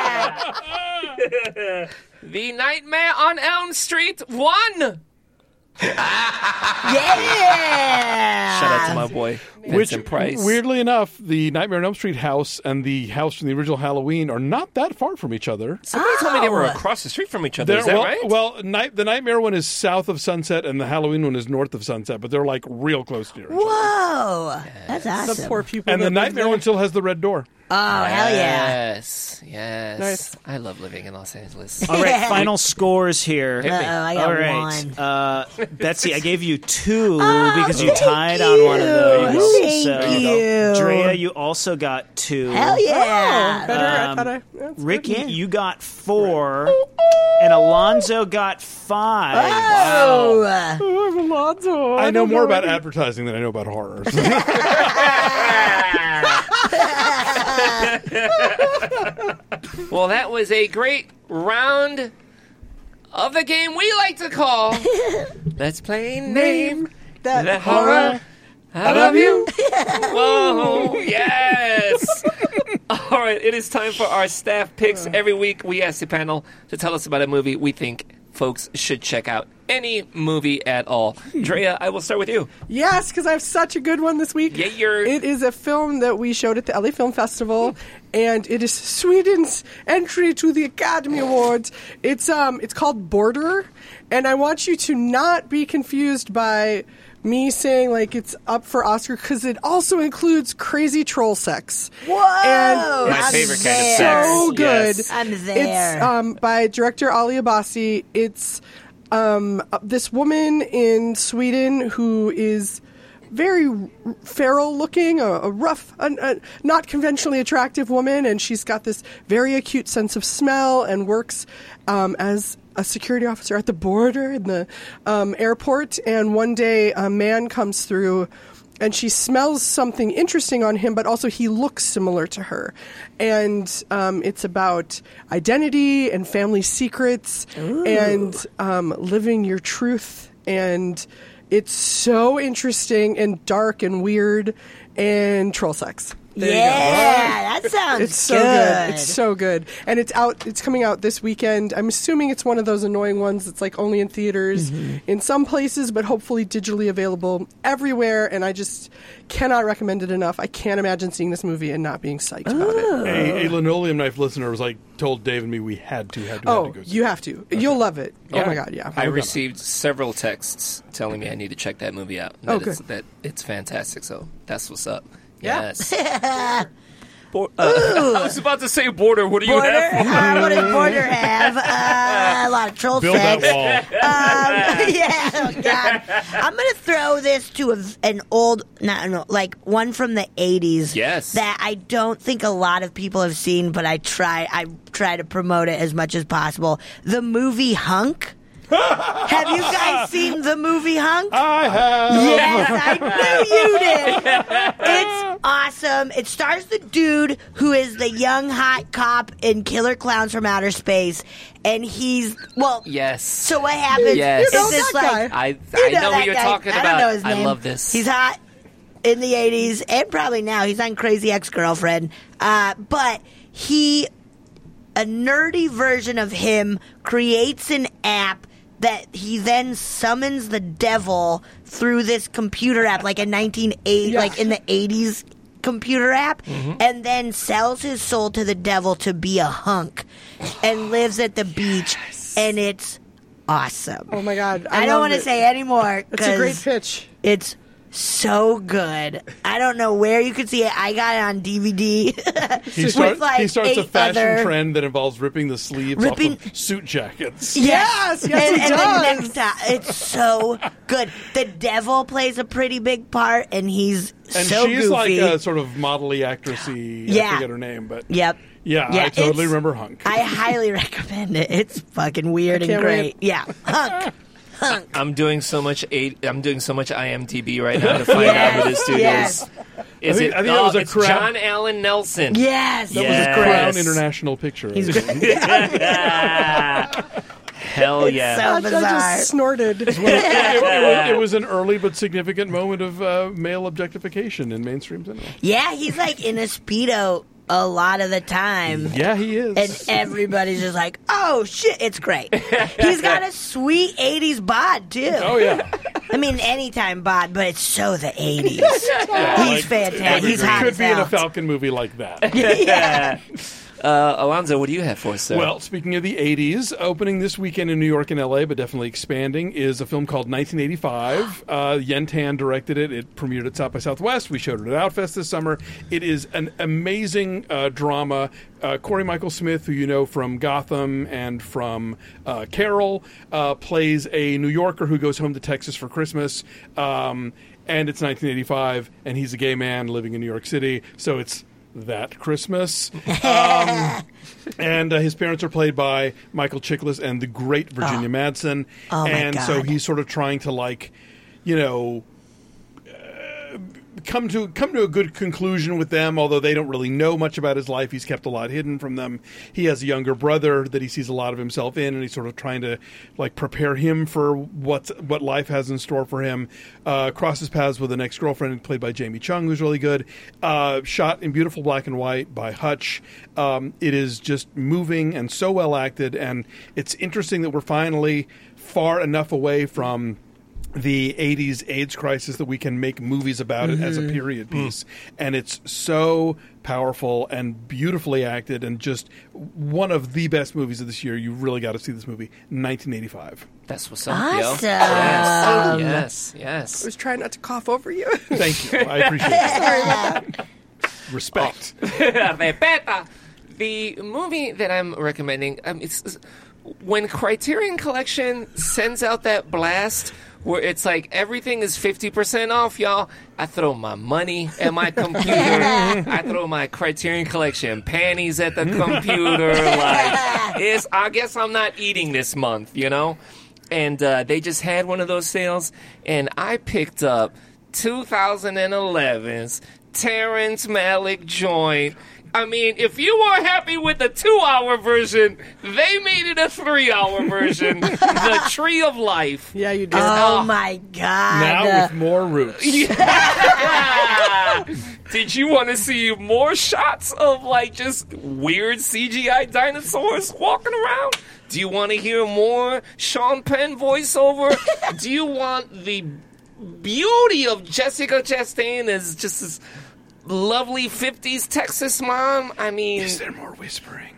The Nightmare on Elm Street one. Yeah! Shout out to my boy Which, Vincent Price. weirdly enough, the Nightmare on Elm Street house and the house from the original Halloween are not that far from each other. Somebody told me they were Oh. across the street from each other. They're- Is that well, right? well, night, the Nightmare one is south of Sunset, and the Halloween one is north of Sunset, but they're like real close to each other. Whoa! That's awesome. The poor people. And the that live Nightmare there. one still has the red door. Oh, hell yeah. Yes, yes. Nice. I love living in Los Angeles. All right, final scores here. Hit me. Uh-oh, I got All right, one. uh, Betsy, I gave you two Oh, because you thank tied on one of those. you. Thank so, you. Drea, you also got two. Hell yeah. Oh, better. I Um, thought I. That's Ricky, good. you got four, and Alonzo got five. Oh. Oh, Alonzo. I, know don't more about any- advertising than I know about horror. Well, that was a great round of the game we like to call Let's Play Name that the Horror. I love you. Whoa, yes. All right, it is time for our staff picks. Every week we ask the panel to tell us about a movie we think folks should check out. Any movie at all. Drea, I will start with you. Yes, because I have such a good one this week. Yeah, you're... It is a film that we showed at the L A Film Festival, and it is Sweden's entry to the Academy Awards. It's um, it's called Border, and I want you to not be confused by me saying like it's up for Oscar because it also includes crazy troll sex. Whoa! And My I'm favorite there. kind of sex. so good. Yes. I'm there. It's um, by director Ali Abbasi. It's um, this woman in Sweden who is very feral looking, a, a rough, a, a not conventionally attractive woman, and she's got this very acute sense of smell and works um, as a security officer at the border in the um, airport. And one day a man comes through and she smells something interesting on him, but also he looks similar to her. And um, it's about identity and family secrets Ooh. and um, living your truth. And it's so interesting and dark and weird and troll sex. There Yeah, you go. that sounds It's so good. good. It's so good. And it's out it's coming out this weekend. I'm assuming it's one of those annoying ones that's like only in theaters in some places, but hopefully digitally available everywhere. And I just cannot recommend it enough. I can't imagine seeing this movie and not being psyched about it. a, a linoleum knife listener was like, told Dave and me we had to, had to, Oh, had to go see you it. have to. You'll love it. Oh my god, yeah. I received several texts telling me I need to check that movie out. That Oh, it's, good. that it's fantastic. So that's what's up. Yeah. Yes. Bo- uh, I was about to say Border. What do you Border? have? For Uh, what does Border have? Uh, a lot of troll Build sex. that wall. Um, yeah, oh God. I'm going to throw this to a, an old, not no, like one from the eighties. Yes. That I don't think a lot of people have seen, but I try, I try to promote it as much as possible. The movie Hunk. Have you guys seen the movie Hunk? I have. Yes, I knew you did. It's awesome. It stars the dude who is the young hot cop in Killer Clowns from Outer Space, and he's well. Yes. So what happens? Yes. Is this that like guy. I, you I know, that who you're guy. talking I about. don't know his I name. love this. He's hot in the eighties and probably now. He's on Crazy Ex-Girlfriend, uh, but he a nerdy version of him creates an app that he then summons the devil through this computer app, like a nineteen eighty, Yeah. like in the eighties computer app, Mm-hmm. and then sells his soul to the devil to be a hunk, and lives at the beach, and it's awesome. Oh my god. I, I, don't love want to it. say any more. It's a great 'cause pitch. It's so good. I don't know where you could see it. I got it on D V D. He, with start, like he starts a eight fashion other- trend that involves ripping the sleeves Ripping- off of suit jackets. Yes, yes, and, it and does. the necktie. It's so good. The devil plays a pretty big part, and he's And so she's goofy. like a sort of modelly actressy. Yeah. I forget her name, but Yep. yeah, Yeah, I totally it's- remember Hunk. I highly recommend it. It's fucking weird I and can't great. wait. Yeah, hunk, hunk. I'm doing so much. A- I'm doing so much I M D B right now to find out who this dude Yes. is. Is I think- it? I think that oh, was a it's crowd- John Allen Nelson. Yes, that Yes. was a Crown International picture. He's great. Hell yeah. so I, I bizarre. just snorted. it, it- it was, it was an early but significant moment of uh, male objectification in mainstream cinema. Yeah, he's like in a Speedo a lot of the time. Yeah, he is. And everybody's just like, oh, shit, it's great. He's got a sweet eighties bod, too. Oh, yeah. I mean, anytime bod, but it's so the eighties. Yeah, He's like, fantastic. He's hot could as be in hell. a Falcon movie like that. Yeah. Uh, Alonzo, what do you have for us, sir? Well, speaking of the eighties, opening this weekend in New York and L A, but definitely expanding, is a film called nineteen eighty-five. Uh, Yen Tan directed it. It premiered at South by Southwest. We showed it at Outfest this summer. It is an amazing uh, drama. Uh, Corey Michael Smith, who you know from Gotham and from uh, Carol, uh, plays a New Yorker who goes home to Texas for Christmas. Um, and it's nineteen eighty-five, and he's a gay man living in New York City, so it's that Christmas. Um, and uh, his parents are played by Michael Chiklis and the great Virginia Oh. Madsen. Oh, my and so God. he's sort of trying to, like, you know, uh, come to come to a good conclusion with them, although they don't really know much about his life. He's kept a lot hidden from them. He has a younger brother that he sees a lot of himself in, and he's sort of trying to, like, prepare him for what's, what life has in store for him. Uh, crosses paths with an ex-girlfriend played by Jamie Chung, who's really good. Uh, shot in beautiful black and white by Hutch. Um, it is just moving and so well acted, and it's interesting that we're finally far enough away from the eighties AIDS crisis that we can make movies about it as a Mhm. period piece. And it's so powerful and beautifully acted, and just one of the best movies of this year. You really got to see this movie, nineteen eighty-five. That's what's up, Awesome. yo. Yes, yes, yes. I was trying not to cough over you. Thank you. I appreciate it. Sorry about that. Respect. Respeta. The movie that I'm recommending, um, it's, it's when Criterion Collection sends out that blast where it's like everything is fifty percent off, y'all. I throw my money at my computer. I throw my Criterion Collection panties at the computer. Like, it's, I guess I'm not eating this month, you know? And uh, they just had one of those sales, and I picked up twenty eleven's Terrence Malick joint. I mean, if you were happy with the two-hour version, they made it a three-hour version. The Tree of Life. Yeah, you did. Oh, my God. Now with more roots. Yeah. Did you want to see more shots of, like, just weird C G I dinosaurs walking around? Do you want to hear more Sean Penn voiceover? Do you want the beauty of Jessica Chastain as just this lovely fifties Texas mom? I mean, Is there more whispering?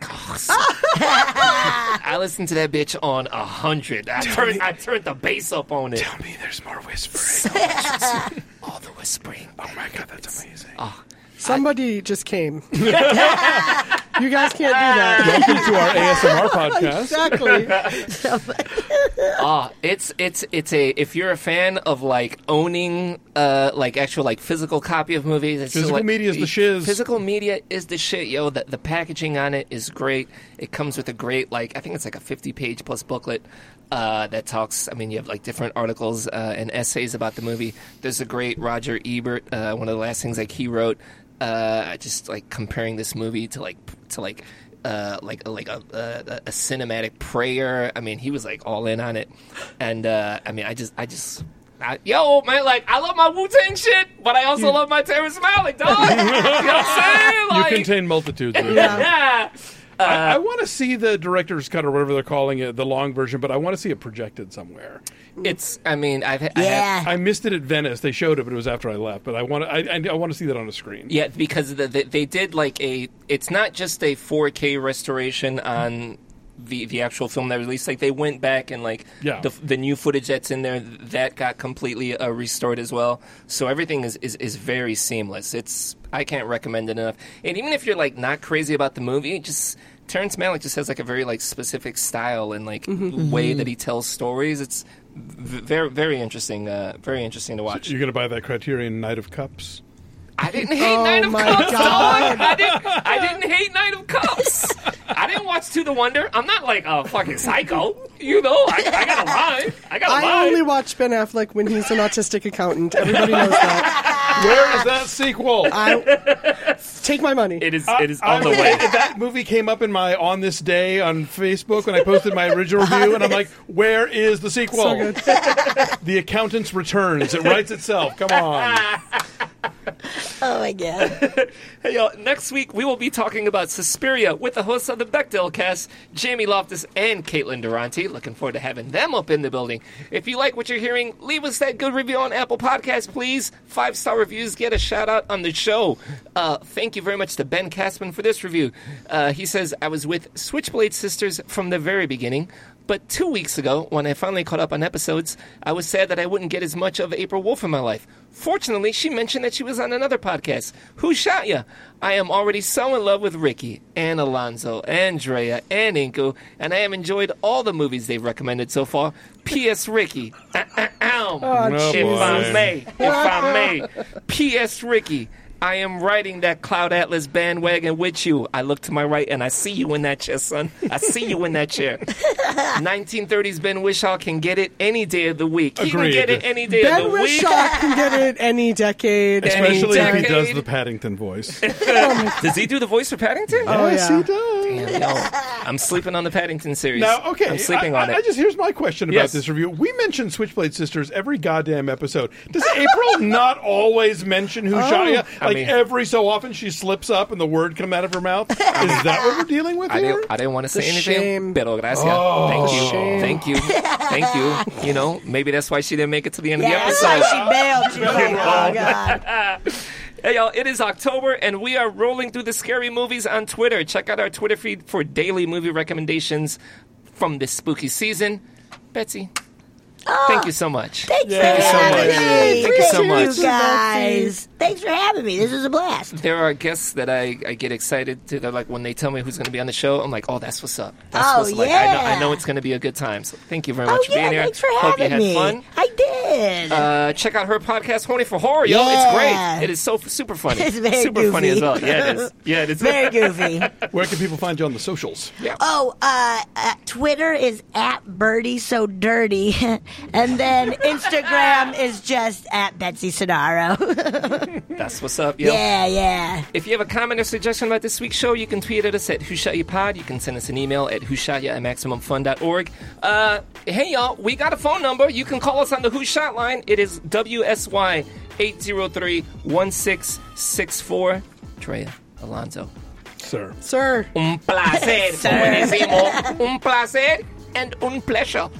I listened to that bitch on a hundred. I turned, me- I turned the bass up on it. Tell me there's more whispering. All the whispering. Oh my God, that's amazing. Oh, Somebody just came. You guys can't do that. Welcome to our A S M R podcast. Exactly. oh, it's it's it's a if you're a fan of like owning uh like actual like physical copy of movies, it's Physical like, media is the shiz. Physical media is the shit, yo. The, the packaging on it is great. It comes with a great like I think it's like a fifty page plus booklet. Uh, that talks, I mean, you have like different articles uh, and essays about the movie. There's a great Roger Ebert, uh, one of the last things like he wrote, uh, just like comparing this movie to like to like uh, like like a, a, a cinematic prayer. I mean, he was like all in on it, and uh, I mean, I just I just. I, yo, man, like, I love my Wu-Tang shit, but I also love my Terrence Malick, dog. You know what I'm saying? Like, You contain multitudes. Of yeah. Uh, I, I want to see the director's cut or whatever they're calling it, the long version, but I want to see it projected somewhere. It's, I mean, I've, I Yeah. have, I missed it at Venice. They showed it, but it was after I left. But I want to, I, I, I want to see that on a screen. yeah, because the, the, they did like a, it's not just a four K restoration on the the actual film that was released. Like they went back and like Yeah. the the new footage that's in there that got completely uh, restored as well. So everything is, is is very seamless. It's I can't recommend it enough. And even if you're like not crazy about the movie, it just Terrence Malick just has like a very like specific style and like way that he tells stories. It's v- very very interesting. Uh, very interesting to watch. You're going to buy that Criterion Night of Cups? I didn't hate Oh Night of my Cups, God. dog. I didn't, I didn't hate Night of Cups. I didn't watch To the Wonder. I'm not like a fucking psycho. You know, I, I got a line. I got a I line. only watch Ben Affleck when he's an autistic accountant. Everybody knows that. Where is that sequel? I take my money. It is. I- It is on I- the way. That movie came up in my On This Day on Facebook when I posted my original review, and I'm like, where is the sequel? So good. The Accountant's Returns. It writes itself. Come on. Oh, my God. Hey, y'all. Next week, we will be talking about Suspiria with the hosts of the Bechdel cast, Jamie Loftus and Caitlin Durante. Looking forward to having them up in the building. If you like what you're hearing, leave us that good review on Apple Podcasts, please. Five-star reviews get a shout-out on the show. Uh, thank you very much to Ben Castman for this review. Uh, he says, I was with Switchblade Sisters from the very beginning. But two weeks ago, when I finally caught up on episodes, I was sad that I wouldn't get as much of April Wolf in my life. Fortunately, she mentioned that she was on another podcast. Who Shot Ya? I am already so in love with Ricky, and Alonzo, and Drea, and Inku, and I have enjoyed all the movies they've recommended so far. P S. Ricky. Uh, uh, Oh, if I may. If I may. P S. Ricky. I am riding that Cloud Atlas bandwagon with you. I look to my right and I see you in that chair, son. I see you in that chair. nineteen thirties Ben Whishaw can get it any day of the week. He Agreed. can get it any day Ben of the week. Whishaw can get it any decade. Especially any if he decade. does the Paddington voice. Does he do the voice for Paddington? Oh, yes, yeah. he does. Damn, yo. I'm sleeping on the Paddington series. Now, okay, I'm sleeping I, on I, it. I just here's my question about Yes. this review. We mention Switchblade Sisters every goddamn episode. Does April not always mention who shot ya? I Like mean- every so often, she slips up and the word come out of her mouth. Is that what we're dealing with I here? didn't, I didn't want to say It's a anything, shame. pero gracias. Oh. Thank you. Shame. Thank you. Thank you. You know, maybe that's why she didn't make it to the end Yeah, of that's the why episode. she bailed. She was like, oh, God. Hey, y'all, it is October, and we are rolling through the scary movies on Twitter. Check out our Twitter feed for daily movie recommendations from this spooky season. Betsy, thank you so much. Thanks Yeah. for Thank you so having much. me. Thank you so Appreciate much. you guys. Thanks for having me. This was a blast. There are guests that I, I get excited to. They're like, when they tell me who's going to be on the show, I'm like, oh, that's what's up. That's Oh, what's like. I know, I yeah. know it's going to be a good time. So thank you very Oh, much for yeah, being here. thanks for Hope you having had me. fun. I did. Uh, check out her podcast, Horny for Horror, yo. Yeah. It's great. It is so super funny. It's very super funny as goofy. well. Yeah, it is. Yeah, it is. Very goofy. Where can people find you on the socials? Yeah. Oh, uh, uh, Twitter is at Birdie So Dirty, and then Instagram is just at Betsy Sodaro. That's what's up, yo. Yeah, yeah. If you have a comment or suggestion about this week's show, you can tweet at us at Who Shot Ya Pod. You can send us an email at who shot ya at maximum fun dot org. Uh, hey, y'all, we got a phone number. You can call us on the Who Shot line. It is W S Y eight zero three, one six six four. Drea, Alonzo. Sir. Sir. Un placer, Sir. como decimos. Un placer and un pleasure.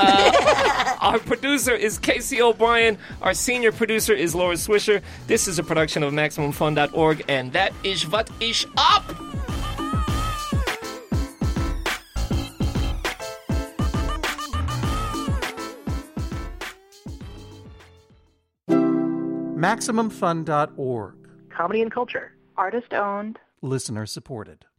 Uh, our producer is Casey O'Brien. Our senior producer is Laura Swisher. This is a production of maximum fun dot org, and that is what is up. maximum fun dot org. Comedy and culture. Artist owned. Listener supported.